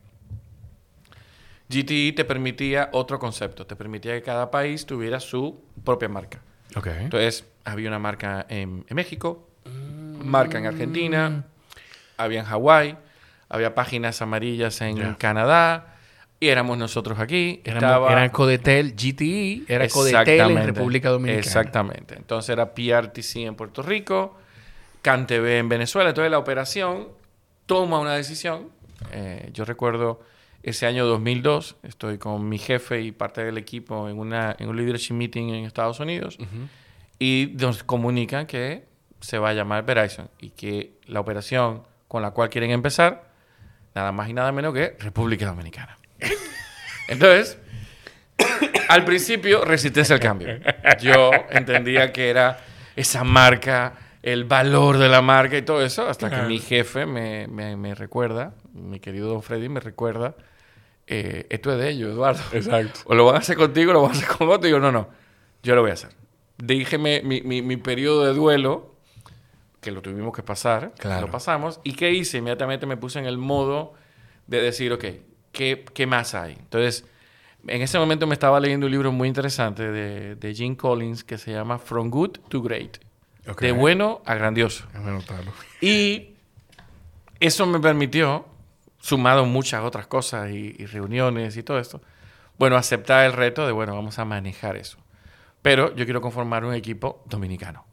Speaker 2: GTE te permitía otro concepto, te permitía que cada país tuviera su propia marca.
Speaker 1: Okay.
Speaker 2: Entonces, había una marca en México, marca en Argentina, había en Hawái, había páginas amarillas en Canadá, y éramos nosotros aquí.
Speaker 1: Era Codetel GTE, era Codetel en República Dominicana.
Speaker 2: Exactamente. Entonces era PRTC en Puerto Rico, CanTV en Venezuela. Entonces la operación toma una decisión. Yo recuerdo ese año 2002, estoy con mi jefe y parte del equipo en un leadership meeting en Estados Unidos, y nos comunican que se va a llamar Verizon y que la operación con la cual quieren empezar, nada más y nada menos que República Dominicana. Entonces, al principio, resistencia al cambio. Yo entendía que era esa marca, el valor de la marca y todo eso, hasta que mi jefe me recuerda, mi querido Don Freddy me recuerda, esto es de ellos, Eduardo.
Speaker 1: Exacto.
Speaker 2: O lo van a hacer contigo o lo van a hacer con otro. Y yo, no, yo lo voy a hacer. Díjeme mi periodo de duelo, que lo tuvimos que pasar,
Speaker 1: claro.
Speaker 2: Lo pasamos. ¿Y qué hice? Inmediatamente me puse en el modo de decir, ok, ¿qué más hay? Entonces, en ese momento me estaba leyendo un libro muy interesante de Jim Collins que se llama From Good to Great. Okay. De bueno a grandioso. Y eso me permitió, sumado muchas otras cosas y reuniones y todo esto, bueno, aceptar el reto de, bueno, vamos a manejar eso. Pero yo quiero conformar un equipo dominicano.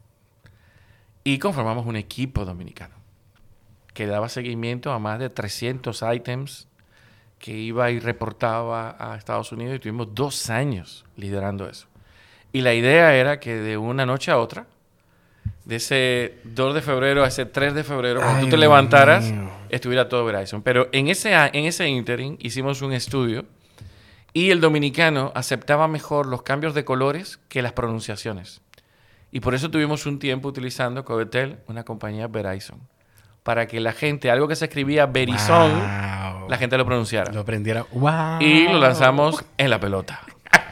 Speaker 2: Y conformamos un equipo dominicano que daba seguimiento a más de 300 ítems, que iba y reportaba a Estados Unidos, y tuvimos 2 años liderando eso. Y la idea era que de una noche a otra, de ese 2 de febrero a ese 3 de febrero, cuando tú te levantaras, estuviera todo Verizon. Pero en ese interim hicimos un estudio y el dominicano aceptaba mejor los cambios de colores que las pronunciaciones. Y por eso tuvimos un tiempo utilizando Codetel, una compañía Verizon, para que la gente, algo que se escribía Verizon, la gente lo pronunciara.
Speaker 1: Lo aprendiera. ¡Wow!
Speaker 2: Y lo lanzamos en la pelota.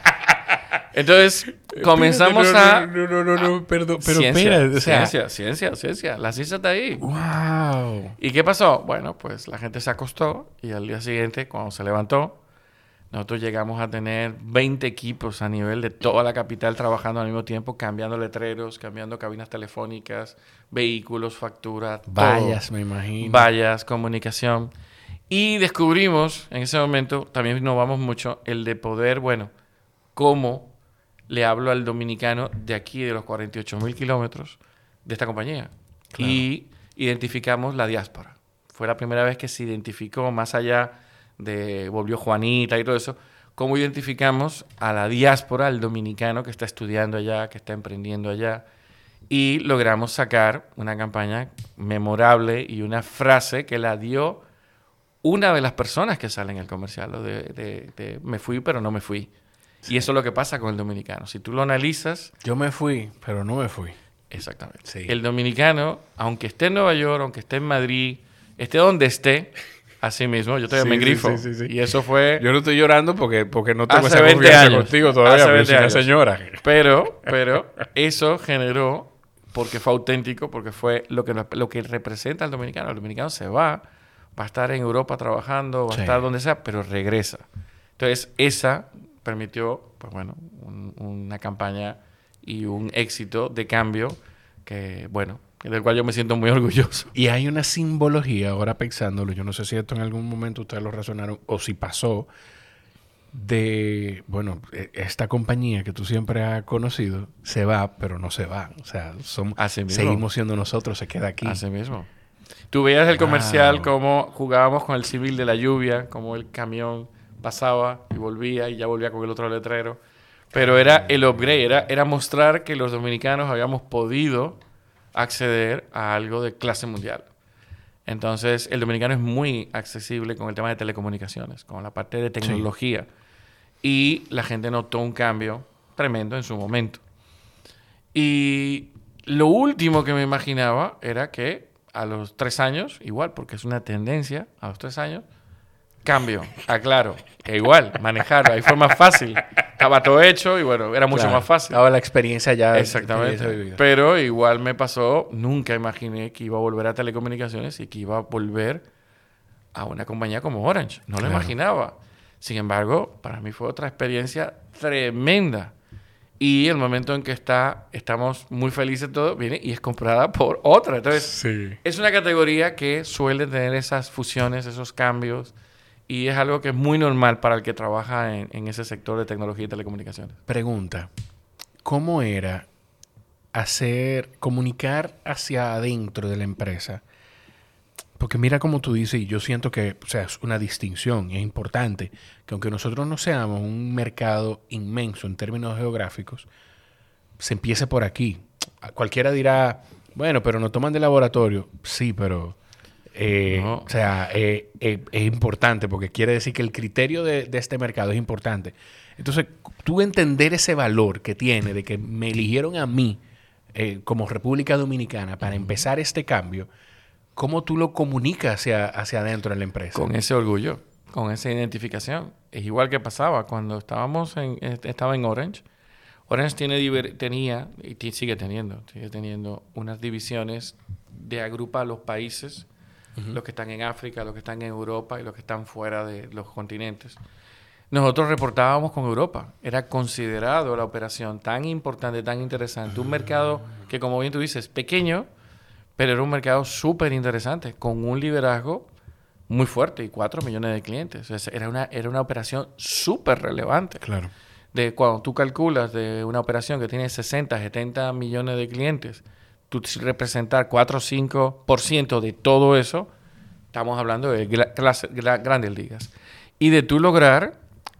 Speaker 2: Entonces, comenzamos
Speaker 1: No, perdón. Pero
Speaker 2: ciencia,
Speaker 1: espera, o sea...
Speaker 2: Ciencia. La ciencia está ahí.
Speaker 1: ¡Wow!
Speaker 2: ¿Y qué pasó? Bueno, pues la gente se acostó y al día siguiente, cuando se levantó, nosotros llegamos a tener 20 equipos a nivel de toda la capital trabajando al mismo tiempo, cambiando letreros, cambiando cabinas telefónicas, vehículos, facturas,
Speaker 1: vallas,
Speaker 2: todo.
Speaker 1: Me imagino.
Speaker 2: Vallas, comunicación. Y descubrimos, en ese momento, también innovamos mucho, el de poder, bueno, cómo le hablo al dominicano de aquí, de los 48,000 kilómetros de esta compañía. Claro. Y identificamos la diáspora. Fue la primera vez que se identificó, más allá de volvió Juanita y todo eso, cómo identificamos a la diáspora, al dominicano que está estudiando allá, que está emprendiendo allá, y logramos sacar una campaña memorable y una frase que la dio una de las personas que sale en el comercial, lo de me fui pero no me fui. Sí. Y eso es lo que pasa con el dominicano. Si tú lo analizas...
Speaker 1: Yo me fui, pero no me fui.
Speaker 2: Exactamente.
Speaker 1: Sí.
Speaker 2: El dominicano, aunque esté en Nueva York, aunque esté en Madrid, esté donde esté... Así mismo, yo todavía me grifo. Sí. Y eso fue...
Speaker 1: Yo no estoy llorando porque no tengo
Speaker 2: esa confianza contigo
Speaker 1: todavía, pero soy una señora.
Speaker 2: Pero eso generó, porque fue auténtico, porque fue lo que representa al dominicano. El dominicano se va a estar en Europa trabajando, va a estar donde sea, pero regresa. Entonces, esa permitió, pues bueno, una campaña y un éxito de cambio que, bueno... del cual yo me siento muy orgulloso.
Speaker 1: Y hay una simbología, ahora pensándolo, yo no sé si esto en algún momento ustedes lo razonaron o si pasó, de, bueno, esta compañía que tú siempre has conocido se va, pero no se va. O sea, seguimos siendo nosotros, se queda aquí.
Speaker 2: Así mismo. Tú veías el comercial como jugábamos con el civil de la lluvia, como el camión pasaba y volvía y ya volvía con el otro letrero. Pero era el upgrade, era mostrar que los dominicanos habíamos podido acceder a algo de clase mundial. Entonces, el dominicano es muy accesible con el tema de telecomunicaciones, con la parte de tecnología. Sí. Y la gente notó un cambio tremendo en su momento. Y lo último que me imaginaba era que a los 3 años, igual, porque es una tendencia, a los 3 años, cambio. Aclaro, que igual, manejarlo, hay forma fácil estaba todo hecho y bueno, era mucho más fácil.
Speaker 1: Estaba la experiencia ya.
Speaker 2: Exactamente. Pero igual me pasó, nunca imaginé que iba a volver a telecomunicaciones y que iba a volver a una compañía como Orange. No lo imaginaba. Sin embargo, para mí fue otra experiencia tremenda. Y el momento en que estamos muy felices todos, viene y es comprada por otra. Entonces, es una categoría que suele tener esas fusiones, esos cambios. Y es algo que es muy normal para el que trabaja en ese sector de tecnología y telecomunicaciones.
Speaker 1: Pregunta. ¿Cómo era comunicar hacia adentro de la empresa? Porque mira como tú dices, y yo siento que es una distinción, es importante, que aunque nosotros no seamos un mercado inmenso en términos geográficos, se empiece por aquí. Cualquiera dirá, bueno, pero nos toman de laboratorio. Sí, pero no. Es importante porque quiere decir que el criterio de este mercado es importante. Entonces, tú entender ese valor que tiene de que me eligieron a mí como República Dominicana para empezar este cambio, ¿cómo tú lo comunicas hacia adentro de la empresa?
Speaker 2: Con ese orgullo, con esa identificación. Es igual que pasaba cuando estaba en Orange. Orange tenía y sigue teniendo unas divisiones de agrupa a los países, los que están en África, los que están en Europa y los que están fuera de los continentes. Nosotros reportábamos con Europa. Era considerado la operación tan importante, tan interesante. Un mercado que, como bien tú dices, pequeño, pero era un mercado súper interesante, con un liderazgo muy fuerte y 4 millones de clientes. O sea, era una operación súper relevante.
Speaker 1: Claro.
Speaker 2: De cuando tú calculas de una operación que tiene 60, 70 millones de clientes, tú representar 4 o 5% de todo eso, estamos hablando de grandes ligas. Y de tú lograr,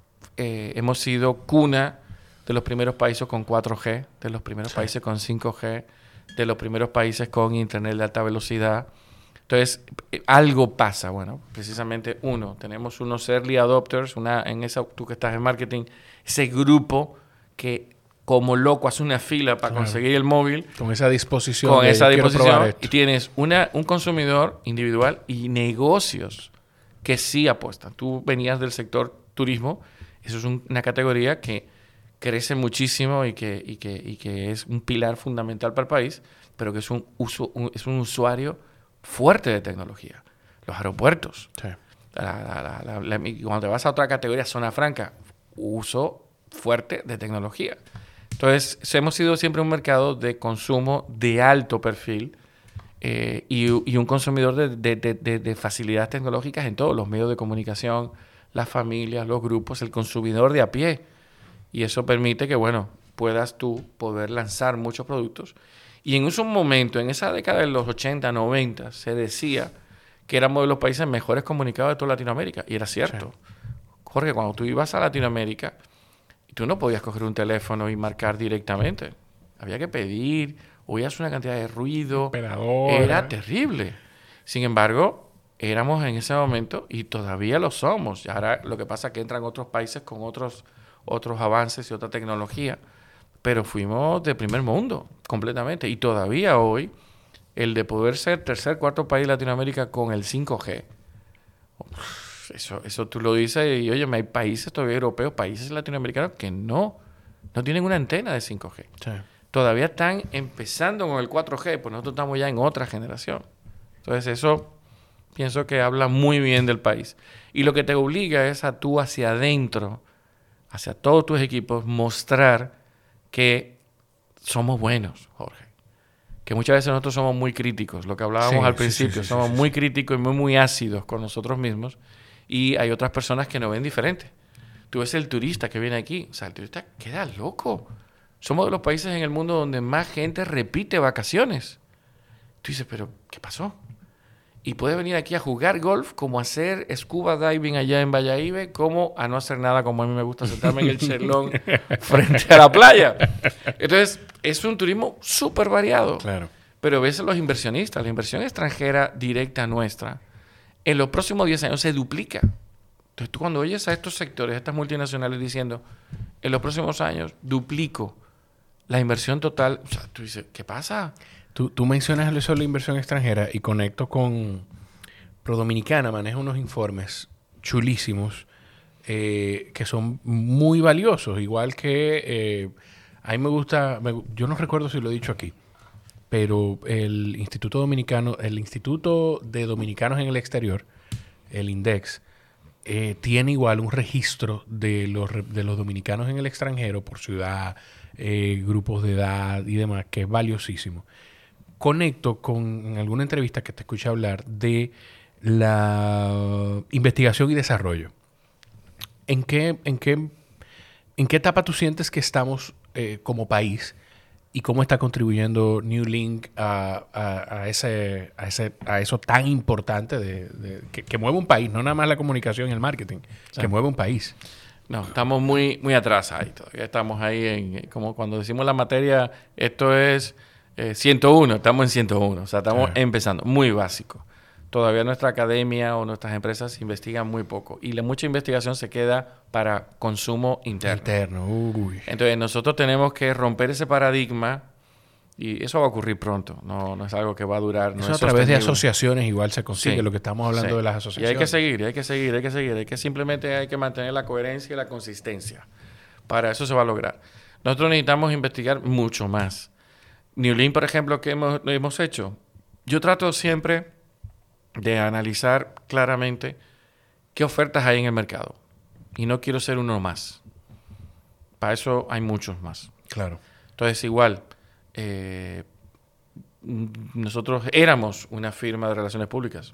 Speaker 2: hemos sido cuna de los primeros países con 4G, de los primeros países con 5G, de los primeros países con internet de alta velocidad. Entonces, algo pasa. Bueno, precisamente tenemos unos early adopters, tú que estás en marketing, ese grupo que como loco hace una fila para conseguir el móvil.
Speaker 1: Con esa disposición.
Speaker 2: Y tienes un consumidor individual y negocios que sí apuestan. Tú venías del sector turismo, eso es una categoría que crece muchísimo y que es un pilar fundamental para el país, pero que es un usuario fuerte de tecnología. Los aeropuertos.
Speaker 1: Sí.
Speaker 2: Cuando te vas a otra categoría, zona franca, uso fuerte de tecnología. Entonces, hemos sido siempre un mercado de consumo de alto perfil y un consumidor de facilidades tecnológicas en todos los medios de comunicación, las familias, los grupos, el consumidor de a pie. Y eso permite que, puedas tú poder lanzar muchos productos. Y en un momento, en esa década de los 80, 90, se decía que éramos de los países mejores comunicados de toda Latinoamérica. Y era cierto. Sí. Jorge, cuando tú ibas a Latinoamérica, tú no podías coger un teléfono y marcar directamente. Había que pedir, oías una cantidad de ruido.
Speaker 1: Operador.
Speaker 2: Era terrible. Sin embargo, éramos en ese momento y todavía lo somos. Y ahora lo que pasa es que entran otros países con otros avances y otra tecnología. Pero fuimos de primer mundo, completamente. Y todavía hoy, el de poder ser tercer, cuarto país de Latinoamérica con el 5G. Eso tú lo dices y, oye, hay países todavía europeos, países latinoamericanos que no tienen una antena de 5G.
Speaker 1: Sí.
Speaker 2: Todavía están empezando con el 4G, pues nosotros estamos ya en otra generación. Entonces eso pienso que habla muy bien del país. Y lo que te obliga es a tú hacia adentro, hacia todos tus equipos, mostrar que somos buenos, Jorge. Que muchas veces nosotros somos muy críticos, lo que hablábamos al principio, somos muy críticos y muy ácidos con nosotros mismos y hay otras personas que nos ven diferente. Tú ves el turista que viene aquí, o sea, el turista queda loco. Somos de los países en el mundo donde más gente repite vacaciones. Tú dices, pero ¿qué pasó? Y puede venir aquí a jugar golf, como a hacer scuba diving allá en Valladolid, como a no hacer nada, como a mí me gusta sentarme en el chelón frente a la playa. Entonces, es un turismo súper variado.
Speaker 1: Claro.
Speaker 2: Pero ves a los inversionistas, la inversión extranjera directa nuestra, en los próximos 10 años se duplica. Entonces, tú cuando oyes a estos sectores, a estas multinacionales diciendo, en los próximos años duplico la inversión total, o sea, tú dices, ¿qué pasa?
Speaker 1: Tú mencionas eso de la inversión extranjera y conecto con ProDominicana, maneja unos informes chulísimos que son muy valiosos. Igual que a mí me gusta, yo no recuerdo si lo he dicho aquí, pero el Instituto de Dominicanos en el Exterior, el INDEX, tiene igual un registro de los dominicanos en el extranjero por ciudad, grupos de edad y demás, que es valiosísimo. Conecto con alguna entrevista que te escuché hablar de la investigación y desarrollo. ¿En qué etapa tú sientes que estamos como país y cómo está contribuyendo New Link a eso tan importante que mueve un país? No nada más la comunicación y el marketing, sí, que mueve un país.
Speaker 2: No, estamos muy, muy atrás ahí todavía. Estamos ahí como cuando decimos la materia, esto es 101, estamos en 101. O sea, estamos empezando, muy básico. Todavía nuestra academia o nuestras empresas investigan muy poco. Y mucha investigación se queda para consumo interno.
Speaker 1: Uy.
Speaker 2: Entonces, nosotros tenemos que romper ese paradigma y eso va a ocurrir pronto. No es algo que va a durar.
Speaker 1: Eso a través de asociaciones igual se consigue, sí, lo que estamos hablando, sí, de las asociaciones.
Speaker 2: Y hay que seguir. Simplemente hay que mantener la coherencia y la consistencia. Para eso se va a lograr. Nosotros necesitamos investigar mucho más. New Link, por ejemplo, ¿qué hemos hecho? Yo trato siempre de analizar claramente qué ofertas hay en el mercado. Y no quiero ser uno más. Para eso hay muchos más.
Speaker 1: Claro.
Speaker 2: Entonces, igual, nosotros éramos una firma de relaciones públicas.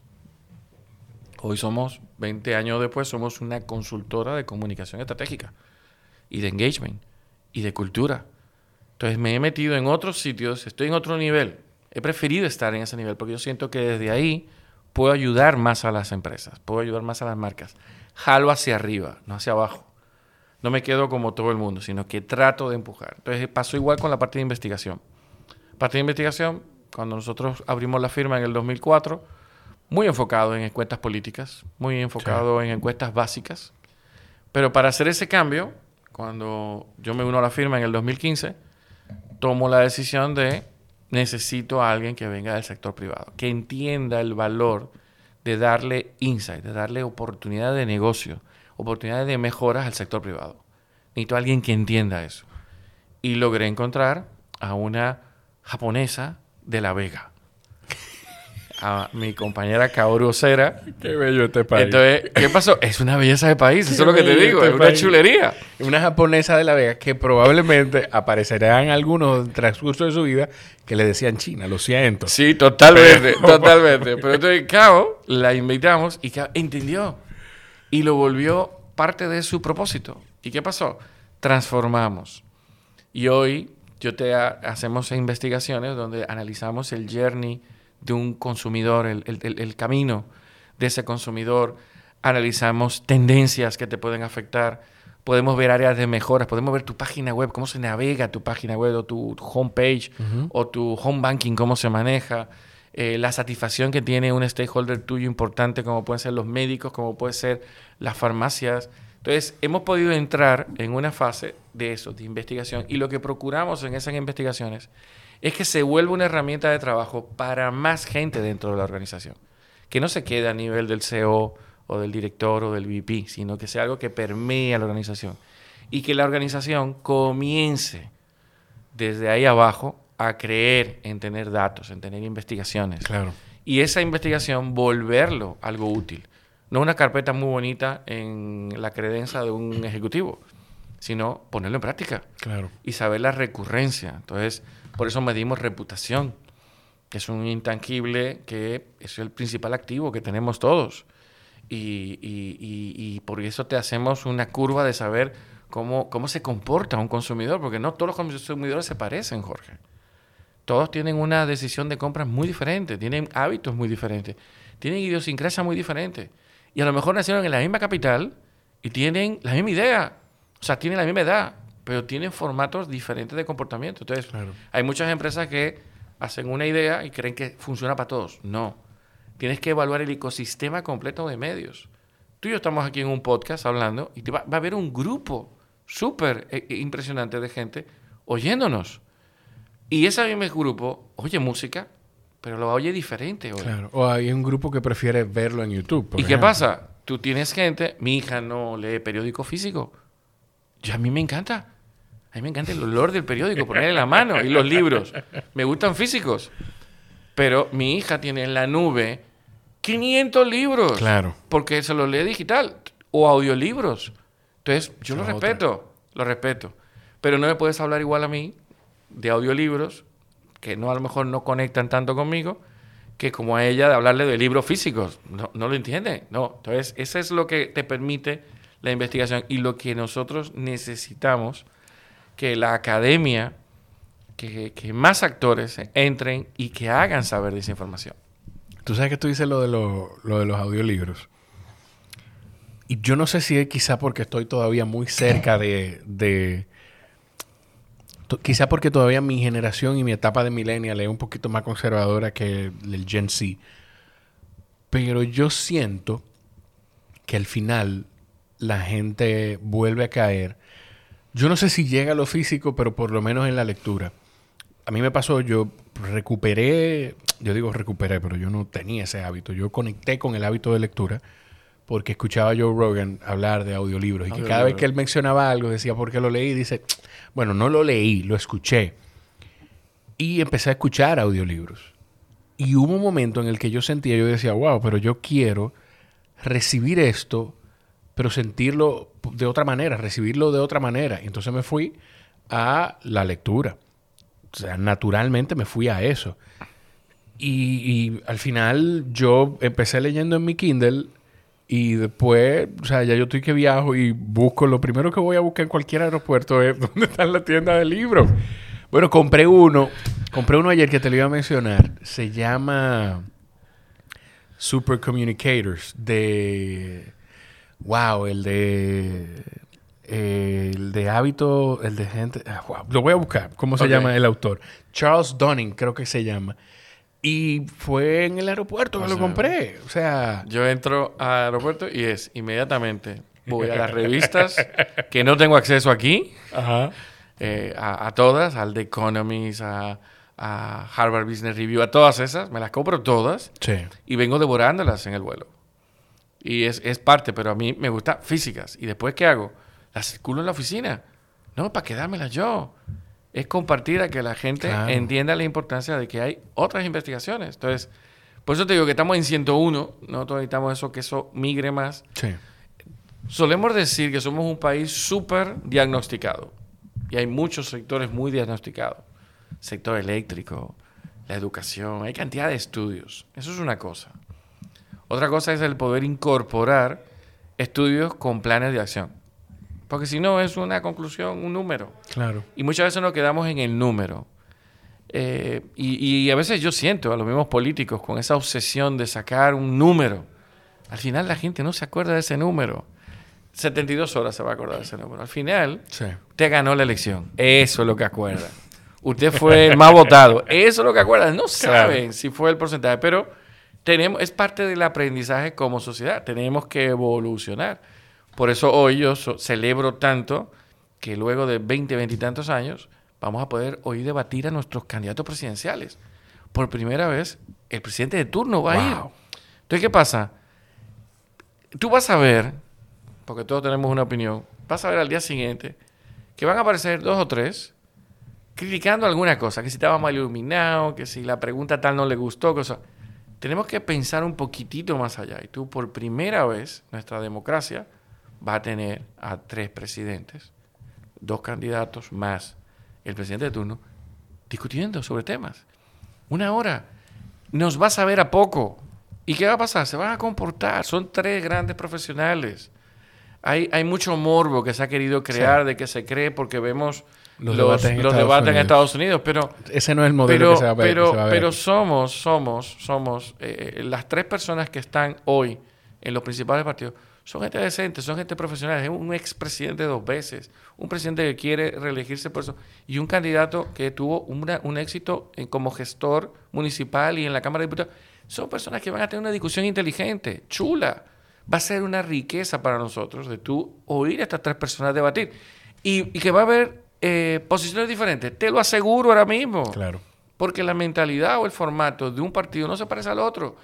Speaker 2: Hoy 20 años después, somos una consultora de comunicación estratégica y de engagement y de cultura. Entonces, me he metido en otros sitios, estoy en otro nivel. He preferido estar en ese nivel porque yo siento que desde ahí puedo ayudar más a las empresas, puedo ayudar más a las marcas. Jalo hacia arriba, no hacia abajo. No me quedo como todo el mundo, sino que trato de empujar. Entonces, pasó igual con la parte de investigación. Parte de investigación, cuando nosotros abrimos la firma en el 2004, muy enfocado en encuestas políticas, muy enfocado, sí, en encuestas básicas. Pero para hacer ese cambio, cuando yo me uno a la firma en el 2015, tomo la decisión de necesito a alguien que venga del sector privado, que entienda el valor de darle insight, de darle oportunidad de negocio, oportunidades de mejoras al sector privado. Necesito a alguien que entienda eso. Y logré encontrar a una japonesa de La Vega, a mi compañera Kaoru Osera.
Speaker 1: Qué bello este país.
Speaker 2: Entonces, ¿qué pasó? Es una belleza de país, eso es lo que te digo, es una chulería.
Speaker 1: Una japonesa de La Vega que probablemente aparecerá en algunos transcurso de su vida que le decían China, lo siento.
Speaker 2: Sí, totalmente, totalmente. Pero entonces Kao la invitamos y Kao entendió y lo volvió parte de su propósito. ¿Y qué pasó? Transformamos. Y hoy hacemos investigaciones donde analizamos el journey de un consumidor, el camino de ese consumidor. Analizamos tendencias que te pueden afectar. Podemos ver áreas de mejoras. Podemos ver tu página web, cómo se navega tu página web o tu homepage, o tu home banking, cómo se maneja. La satisfacción que tiene un stakeholder tuyo importante, como pueden ser los médicos, como pueden ser las farmacias. Entonces, hemos podido entrar en una fase de eso, de investigación. Y lo que procuramos en esas investigaciones es que se vuelva una herramienta de trabajo para más gente dentro de la organización. Que no se quede a nivel del CEO o del director o del VP, sino que sea algo que permee a la organización. Y que la organización comience desde ahí abajo a creer en tener datos, en tener investigaciones.
Speaker 1: Claro.
Speaker 2: Y esa investigación volverlo algo útil. No una carpeta muy bonita en la credencia de un ejecutivo, sino ponerlo en práctica.
Speaker 1: Claro.
Speaker 2: Y saber la recurrencia. Entonces, por eso medimos reputación, que es un intangible que es el principal activo que tenemos todos. Y por eso te hacemos una curva de saber cómo se comporta un consumidor, porque no todos los consumidores se parecen, Jorge. Todos tienen una decisión de compra muy diferente, tienen hábitos muy diferentes, tienen idiosincrasia muy diferente. Y a lo mejor nacieron en la misma capital y tienen la misma idea, o sea, tienen la misma edad, pero tienen formatos diferentes de comportamiento. Entonces, claro, hay muchas empresas que hacen una idea y creen que funciona para todos. No. Tienes que evaluar el ecosistema completo de medios. Tú y yo estamos aquí en un podcast hablando y va a haber un grupo súper impresionante de gente oyéndonos. Y ese mismo grupo oye música, pero lo oye diferente hoy.
Speaker 1: Claro. O hay un grupo que prefiere verlo en YouTube.
Speaker 2: ¿Y qué pasa? tú tienes gente, mi hija no lee periódico físico. A mí me encanta. A mí me encanta el olor del periódico, ponerle la mano y los libros. Me gustan físicos. Pero mi hija tiene en la nube 500 libros.
Speaker 1: Claro.
Speaker 2: Porque se los lee digital o audiolibros. Entonces, yo lo respeto. Pero no me puedes hablar igual a mí de audiolibros que no a lo mejor no conectan tanto conmigo que como a ella de hablarle de libros físicos. No lo entiende. No. Entonces, eso es lo que te permite la investigación y lo que nosotros necesitamos que la academia, que más actores entren y que hagan saber de esa información.
Speaker 1: Tú sabes que tú dices lo de los audiolibros. Y yo no sé si es quizá porque estoy todavía muy cerca quizá porque todavía mi generación y mi etapa de millennial es un poquito más conservadora que el Gen Z. Pero yo siento que al final la gente vuelve a caer. Yo no sé si llega a lo físico, pero por lo menos en la lectura. A mí me pasó, yo recuperé, pero yo no tenía ese hábito. Yo conecté con el hábito de lectura porque escuchaba a Joe Rogan hablar de audiolibros. Y que cada vez que él mencionaba algo, decía, ¿por qué lo leí? Dice, bueno, no lo leí, lo escuché. Y empecé a escuchar audiolibros. Y hubo un momento en el que yo decía, wow, pero yo quiero recibir esto, pero sentirlo de otra manera, recibirlo de otra manera. Y entonces me fui a la lectura. O sea, naturalmente me fui a eso. Y al final yo empecé leyendo en mi Kindle y después, o sea, ya yo estoy que viajo y busco, lo primero que voy a buscar en cualquier aeropuerto es dónde está la tienda de libros. Bueno, compré uno ayer que te lo iba a mencionar. Se llama Super Communicators el de hábito, el de gente... wow, lo voy a buscar. ¿Cómo se llama el autor? Charles Dunning, creo que se llama. Y fue en el aeropuerto que lo compré. O sea...
Speaker 2: Yo entro al aeropuerto y inmediatamente voy a las revistas que no tengo acceso aquí.
Speaker 1: Ajá.
Speaker 2: A todas, al The Economist, a Harvard Business Review, a todas esas. Me las compro todas.
Speaker 1: Sí.
Speaker 2: Y vengo devorándolas en el vuelo. Y es parte, pero a mí me gusta físicas. ¿Y después qué hago? Las circulo en la oficina. No, para quedármelas yo. Es compartir a que la gente entienda la importancia de que hay otras investigaciones. Entonces, por eso te digo que estamos en 101. Nosotros necesitamos que eso migre más.
Speaker 1: Sí.
Speaker 2: Solemos decir que somos un país súper diagnosticado. Y hay muchos sectores muy diagnosticados. Sector eléctrico, la educación. Hay cantidad de estudios. Eso es una cosa. Otra cosa es el poder incorporar estudios con planes de acción. Porque si no, es una conclusión, un número.
Speaker 1: Claro.
Speaker 2: Y muchas veces nos quedamos en el número. Y a veces yo siento a los mismos políticos con esa obsesión de sacar un número. Al final la gente no se acuerda de ese número. 72 horas se va a acordar de ese número. Al final, usted ganó la elección. Eso es lo que acuerda. Usted fue el más votado. Eso es lo que acuerda. No saben si fue el porcentaje, pero es parte del aprendizaje como sociedad. Tenemos que evolucionar. Por eso hoy yo celebro tanto que luego de 20 y tantos años vamos a poder hoy debatir a nuestros candidatos presidenciales. Por primera vez, el presidente de turno va a ir. Entonces, ¿qué pasa? Tú vas a ver, porque todos tenemos una opinión, vas a ver al día siguiente que van a aparecer 2 o 3 criticando alguna cosa, que si estaba mal iluminado, que si la pregunta tal no le gustó, cosas. Tenemos que pensar un poquitito más allá. Y tú, por primera vez, nuestra democracia va a tener a 3 presidentes, 2 candidatos más el presidente de turno, discutiendo sobre temas. 1 hora. Nos va a saber a poco. ¿Y qué va a pasar? Se van a comportar. Son 3 grandes profesionales. Hay mucho morbo que se ha querido crear, de que se cree porque vemos los debates en Estados Unidos. Pero
Speaker 1: ese no es el modelo que se va a ver.
Speaker 2: Pero somos las 3 personas que están hoy en los principales partidos. Son gente decente, son gente profesional. Es un expresidente 2 veces, un presidente que quiere reelegirse por eso, y un candidato que tuvo un éxito como gestor municipal y en la Cámara de Diputados. Son personas que van a tener una discusión inteligente, chula. Va a ser una riqueza para nosotros de tú oír a estas 3 personas debatir. Y que va a haber posiciones diferentes. Te lo aseguro ahora mismo.
Speaker 1: Claro.
Speaker 2: Porque la mentalidad o el formato de un partido no se parece al otro.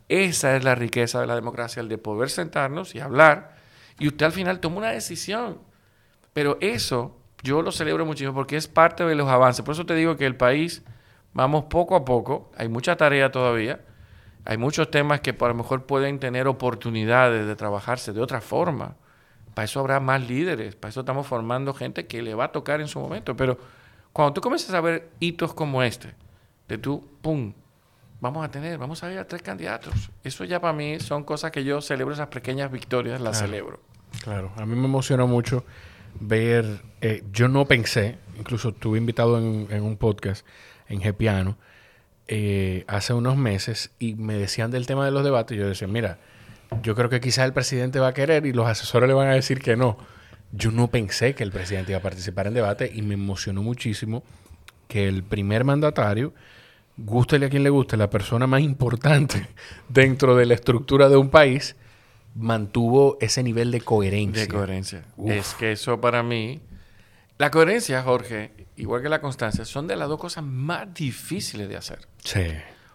Speaker 2: Esa es la riqueza de la democracia, el de poder sentarnos y hablar, y usted al final toma una decisión. Pero eso yo lo celebro muchísimo porque es parte de los avances. Por eso te digo que el país, vamos poco a poco, hay mucha tarea todavía, hay muchos temas que a lo mejor pueden tener oportunidades de trabajarse de otra forma. Para eso habrá más líderes, para eso estamos formando gente que le va a tocar en su momento. Pero cuando tú comienzas a ver hitos como este, de tú, ¡pum!, vamos a ver a 3 candidatos. Eso ya para mí son cosas que yo celebro, esas pequeñas victorias las celebro.
Speaker 1: Claro, a mí me emocionó mucho ver, yo no pensé, incluso estuve invitado en un podcast en Gepiano hace unos meses y me decían del tema de los debates y yo decía, mira, yo creo que quizás el presidente va a querer y los asesores le van a decir que no. Yo no pensé que el presidente iba a participar en debate y me emocionó muchísimo que el primer mandatario, gústele a quien le guste, la persona más importante dentro de la estructura de un país, mantuvo ese nivel de coherencia.
Speaker 2: De coherencia. Es que eso para mí... La coherencia, Jorge, igual que la constancia, son de las dos cosas más difíciles de hacer.
Speaker 1: Sí.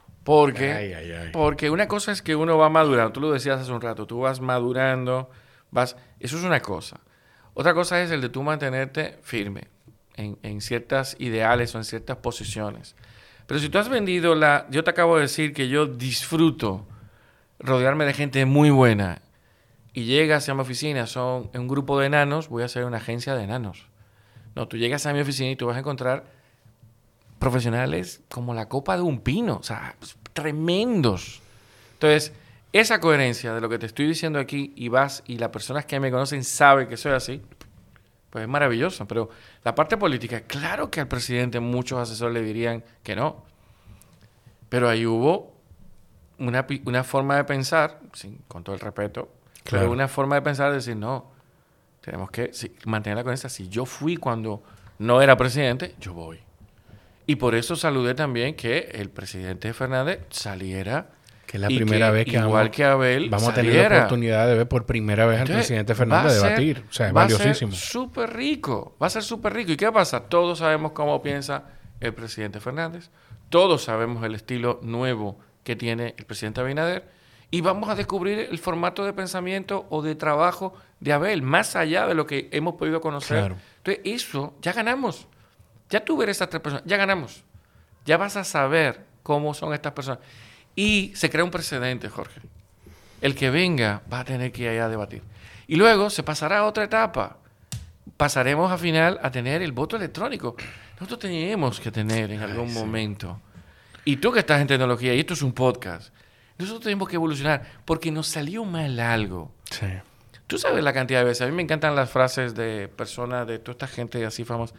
Speaker 2: Porque una cosa es que uno va madurando. Tú lo decías hace un rato. Tú vas madurando. Eso es una cosa. Otra cosa es el de tú mantenerte firme en ciertas ideales o en ciertas posiciones. Pero si tú has vendido Yo te acabo de decir que yo disfruto rodearme de gente muy buena y llegas a mi oficina, son un grupo de enanos, voy a hacer una agencia de enanos. No, tú llegas a mi oficina y tú vas a encontrar profesionales como la copa de un pino, o sea, tremendos. Entonces, esa coherencia de lo que te estoy diciendo aquí y las personas que me conocen saben que soy así, pues es maravilloso. Pero la parte política, claro que al presidente muchos asesores le dirían que no. Pero ahí hubo una forma de pensar, con todo el respeto, claro, pero una forma de pensar de decir, no, tenemos que mantener la coherencia. Si yo fui cuando no era presidente, yo voy. Y por eso saludé también que el presidente Fernández saliera.
Speaker 1: Que es la primera vez que
Speaker 2: igual que Abel
Speaker 1: vamos a tener la oportunidad de ver por primera vez al presidente Fernández debatir. O sea, es valiosísimo.
Speaker 2: Va a ser súper rico. Va a ser súper rico. ¿Y qué pasa? Todos sabemos cómo piensa el presidente Fernández. Todos sabemos el estilo nuevo que tiene el presidente Abinader. Y vamos a descubrir el formato de pensamiento o de trabajo de Abel, más allá de lo que hemos podido conocer.
Speaker 1: Claro.
Speaker 2: Entonces, eso, ya ganamos. Ya tú ver estas 3 personas, ya ganamos. Ya vas a saber cómo son estas personas. Y se crea un precedente, Jorge. El que venga va a tener que ir allá a debatir. Y luego se pasará a otra etapa. Pasaremos al final a tener el voto electrónico. Nosotros tenemos que tener en algún momento. Y tú que estás en tecnología, y esto es un podcast, nosotros tenemos que evolucionar porque nos salió mal algo.
Speaker 1: Sí.
Speaker 2: Tú sabes la cantidad de veces. A mí me encantan las frases de personas, de toda esta gente así famosa.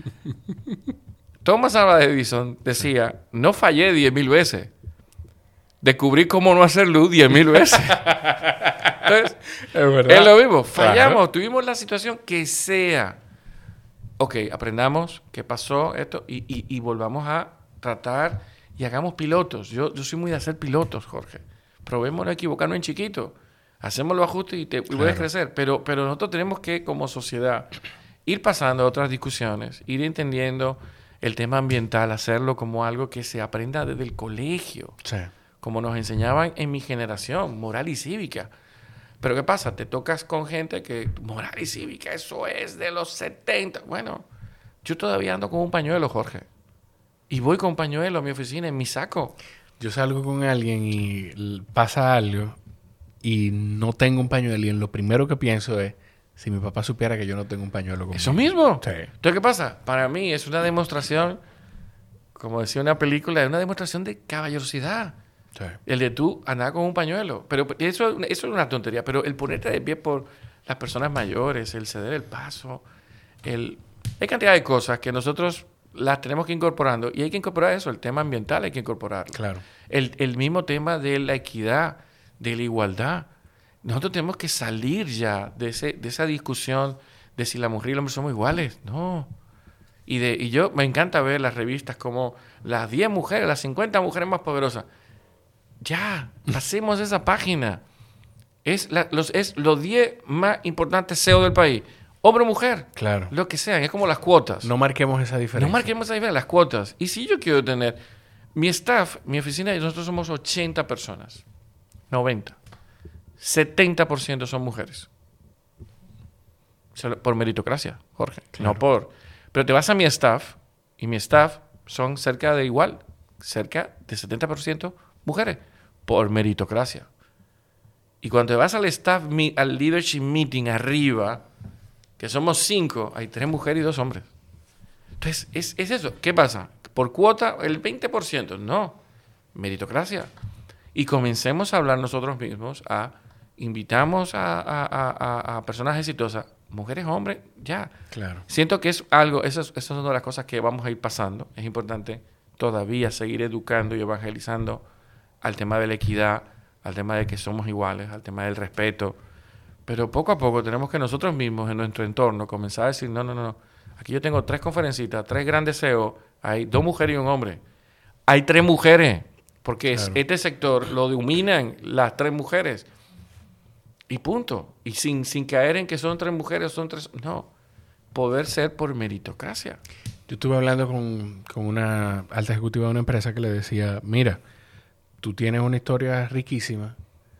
Speaker 2: Thomas Alva Edison decía, no fallé 10,000 veces. Descubrí cómo no hacer luz 10,000 veces. Entonces, es lo mismo. Fallamos, claro, tuvimos la situación que sea. Ok, aprendamos qué pasó esto y volvamos a tratar y hagamos pilotos. Yo soy muy de hacer pilotos, Jorge. Probémonos a equivocarnos en chiquito. Hacemos los ajustes y puedes crecer. Pero nosotros tenemos que, como sociedad, ir pasando a otras discusiones, ir entendiendo el tema ambiental, hacerlo como algo que se aprenda desde el colegio.
Speaker 1: Sí.
Speaker 2: Como nos enseñaban en mi generación, moral y cívica. Pero ¿qué pasa? Te tocas con gente que moral y cívica, eso es de los 70. Bueno, yo todavía ando con un pañuelo, Jorge. Y voy con un pañuelo a mi oficina, en mi saco.
Speaker 1: Yo salgo con alguien y pasa algo y no tengo un pañuelo y lo primero que pienso es, si mi papá supiera que yo no tengo un pañuelo conmigo.
Speaker 2: Eso mismo.
Speaker 1: Sí.
Speaker 2: Entonces, ¿qué pasa? Para mí es una demostración, como decía una película, es una demostración de caballerosidad.
Speaker 1: Sí. El
Speaker 2: de tú andar con un pañuelo. Pero eso es una tontería. Pero el ponerte de pie por las personas mayores, el ceder el paso, hay cantidad de cosas que nosotros las tenemos que ir incorporando. Y hay que incorporar eso, el tema ambiental hay que incorporarlo.
Speaker 1: Claro.
Speaker 2: El mismo tema de la equidad, de la igualdad. Nosotros tenemos que salir ya de esa discusión de si la mujer y el hombre somos iguales. No. Y yo me encanta ver las revistas como las 10 mujeres, las 50 mujeres más poderosas. Ya, pasemos esa página. Es los 10 más importantes CEO del país. Hombre o mujer.
Speaker 1: Claro.
Speaker 2: Lo que sean. Es como las cuotas.
Speaker 1: No marquemos esa diferencia.
Speaker 2: No marquemos esa diferencia, las cuotas. Y si yo quiero tener mi staff, mi oficina, y nosotros somos 80 personas. 90, 70% son mujeres. Por meritocracia, Jorge.
Speaker 1: Claro.
Speaker 2: No por... Pero te vas a mi staff, y mi staff son cerca de 70% mujeres, por meritocracia. Y cuando te vas al staff, al leadership meeting arriba, que somos 5, hay 3 mujeres y 2 hombres. Entonces, es eso. ¿Qué pasa? Por cuota, el 20%. No. Meritocracia. Y comencemos a hablar nosotros mismos, invitamos a personas exitosas, mujeres, hombres, ya.
Speaker 1: Claro.
Speaker 2: Siento que es algo, esa es una de las cosas que vamos a ir pasando. Es importante todavía seguir educando y evangelizando al tema de la equidad, al tema de que somos iguales, al tema del respeto. Pero poco a poco tenemos que nosotros mismos en nuestro entorno comenzar a decir, no. Aquí yo tengo 3 conferencistas, 3 grandes CEO, hay 2 mujeres y un hombre. Hay 3 mujeres, porque claro, este sector lo dominan las 3 mujeres. Y punto. Y sin caer en que son 3 mujeres, son 3... No. Poder ser por meritocracia.
Speaker 1: Yo estuve hablando con una alta ejecutiva de una empresa que le decía, mira, tú tienes una historia riquísima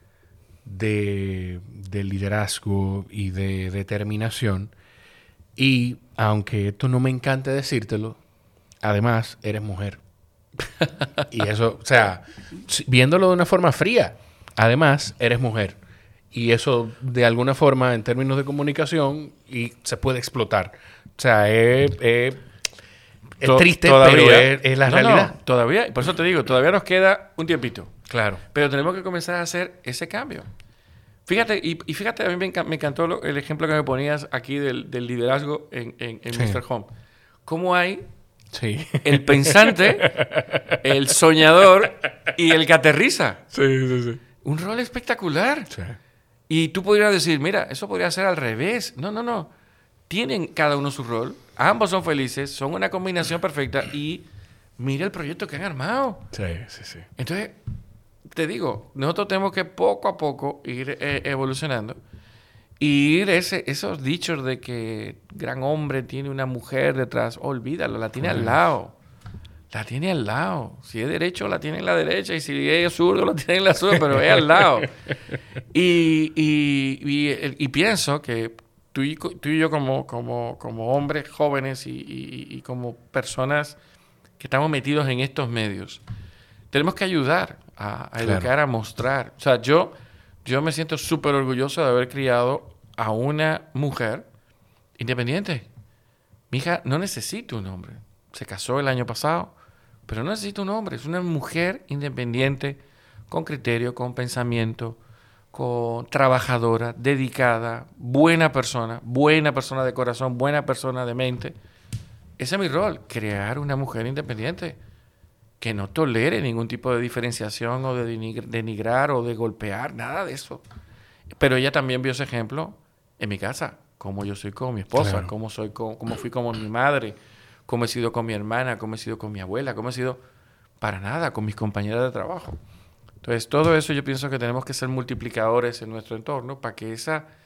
Speaker 1: de liderazgo y de determinación, y aunque esto no me encante decírtelo, además eres mujer. Y eso, o sea, viéndolo de una forma fría, además eres mujer. Y eso, de alguna forma, en términos de comunicación, y se puede explotar. O sea, es triste,
Speaker 2: todavía,
Speaker 1: pero es la realidad.
Speaker 2: No, todavía, por eso te digo, todavía nos queda un tiempito.
Speaker 1: Claro.
Speaker 2: Pero tenemos que comenzar a hacer ese cambio. Fíjate, y fíjate, a mí me encantó el ejemplo que me ponías aquí del liderazgo en
Speaker 1: Sí.
Speaker 2: Mr. Home. ¿Cómo hay
Speaker 1: Sí.
Speaker 2: el pensante, el soñador y el que aterriza?
Speaker 1: Sí.
Speaker 2: Un rol espectacular.
Speaker 1: Sí.
Speaker 2: Y tú podrías decir, mira, eso podría ser al revés. No. Tienen cada uno su rol. Ambos son felices. Son una combinación perfecta. Y mira el proyecto que han armado.
Speaker 1: Sí.
Speaker 2: Entonces, te digo, nosotros tenemos que poco a poco ir evolucionando. Y ir esos dichos de que gran hombre tiene una mujer detrás. Olvídalo, la tiene al lado. La tiene al lado. Si es derecho, la tiene en la derecha. Y si es zurdo, la tiene en la zurda. Pero es al lado. Y pienso que tú y yo como hombres jóvenes y como personas que estamos metidos en estos medios, tenemos que ayudar a educar, claro, a mostrar. O sea, yo me siento súper orgulloso de haber criado a una mujer independiente. Mi hija no necesita un hombre. Se casó el año pasado, pero no necesita un hombre. Es una mujer independiente, con criterio, con pensamiento, trabajadora, dedicada, buena persona de corazón, buena persona de mente. Ese es mi rol, crear una mujer independiente que no tolere ningún tipo de diferenciación o de denigrar o de golpear, nada de eso. Pero ella también vio ese ejemplo en mi casa, cómo yo soy con mi esposa, claro, cómo fui con mi madre, cómo he sido con mi hermana, cómo he sido con mi abuela, cómo he sido para nada con mis compañeras de trabajo. Entonces, todo eso yo pienso que tenemos que ser multiplicadores en nuestro entorno para que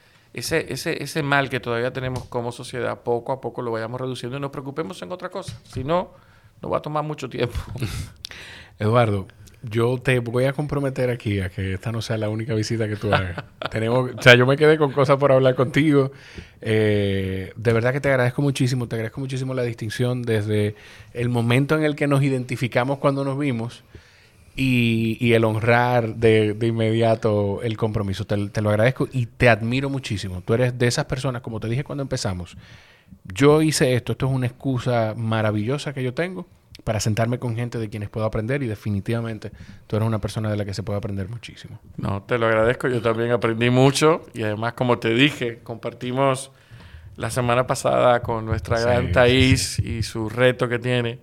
Speaker 2: ese mal que todavía tenemos como sociedad, poco a poco lo vayamos reduciendo y nos preocupemos en otra cosa. Si no, nos va a tomar mucho tiempo.
Speaker 1: Eduardo, yo te voy a comprometer aquí a que esta no sea la única visita que tú hagas. Yo me quedé con cosas por hablar contigo. De verdad que te agradezco muchísimo la distinción desde el momento en el que nos identificamos cuando nos vimos y el honrar de inmediato el compromiso. Te lo agradezco y te admiro muchísimo. Tú eres de esas personas, como te dije cuando empezamos. Yo hice esto es una excusa maravillosa que yo tengo para sentarme con gente de quienes puedo aprender, y definitivamente tú eres una persona de la que se puede aprender muchísimo.
Speaker 2: No, te lo agradezco. Yo también aprendí mucho y además, como te dije, compartimos la semana pasada con nuestra gran Thais y su reto que tiene.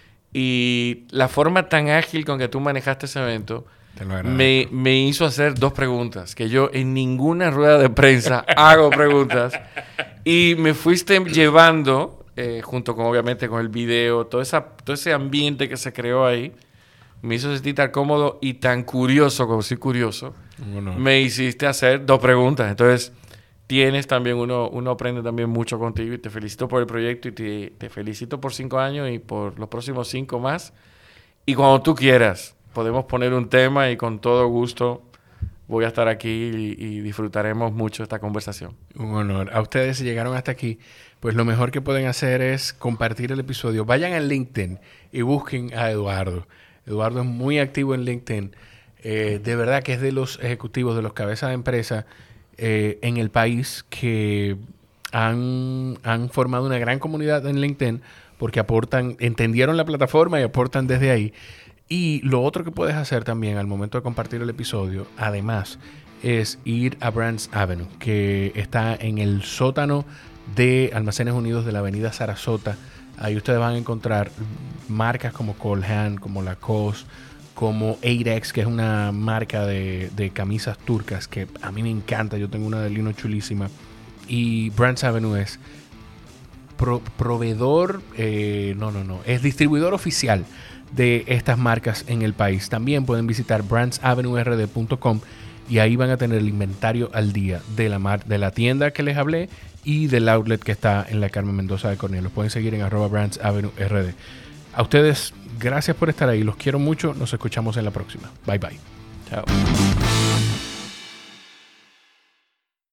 Speaker 2: Y la forma tan ágil con que tú manejaste ese evento me hizo hacer 2 preguntas, que yo en ninguna rueda de prensa hago preguntas. Y me fuiste llevando... junto con, obviamente, con el video, todo ese ambiente que se creó ahí, me hizo sentir tan cómodo y tan curioso, como soy curioso, me hiciste hacer 2 preguntas. Entonces, tienes también, uno aprende también mucho contigo, y te felicito por el proyecto y te felicito por 5 años y por los próximos 5 más. Y cuando tú quieras, podemos poner un tema y con todo gusto voy a estar aquí y disfrutaremos mucho esta conversación.
Speaker 1: Un honor. A ustedes, si llegaron hasta aquí, pues lo mejor que pueden hacer es compartir el episodio. Vayan al LinkedIn y busquen a Eduardo. Eduardo es muy activo en LinkedIn. De verdad que es de los ejecutivos, de los cabezas de empresa en el país que han formado una gran comunidad en LinkedIn porque entendieron la plataforma y aportan desde ahí. Y lo otro que puedes hacer también al momento de compartir el episodio, además, es ir a Brands Avenue, que está en el sótano de Almacenes Unidos de la avenida Sarasota. Ahí ustedes van a encontrar marcas como Cole Haan, como Lacoste, como Eirex, que es una marca de camisas turcas que a mí me encanta. Yo tengo una de lino chulísima. Y Brands Avenue es proveedor, es distribuidor oficial de estas marcas en el país. También pueden visitar brandsavenuerd.com y ahí van a tener el inventario al día de la tienda que les hablé y del outlet que está en la Carmen Mendoza de Cornell. Los pueden seguir en @brandsavenuerd. A ustedes, gracias por estar ahí. Los quiero mucho. Nos escuchamos en la próxima. Bye, bye.
Speaker 2: Chao.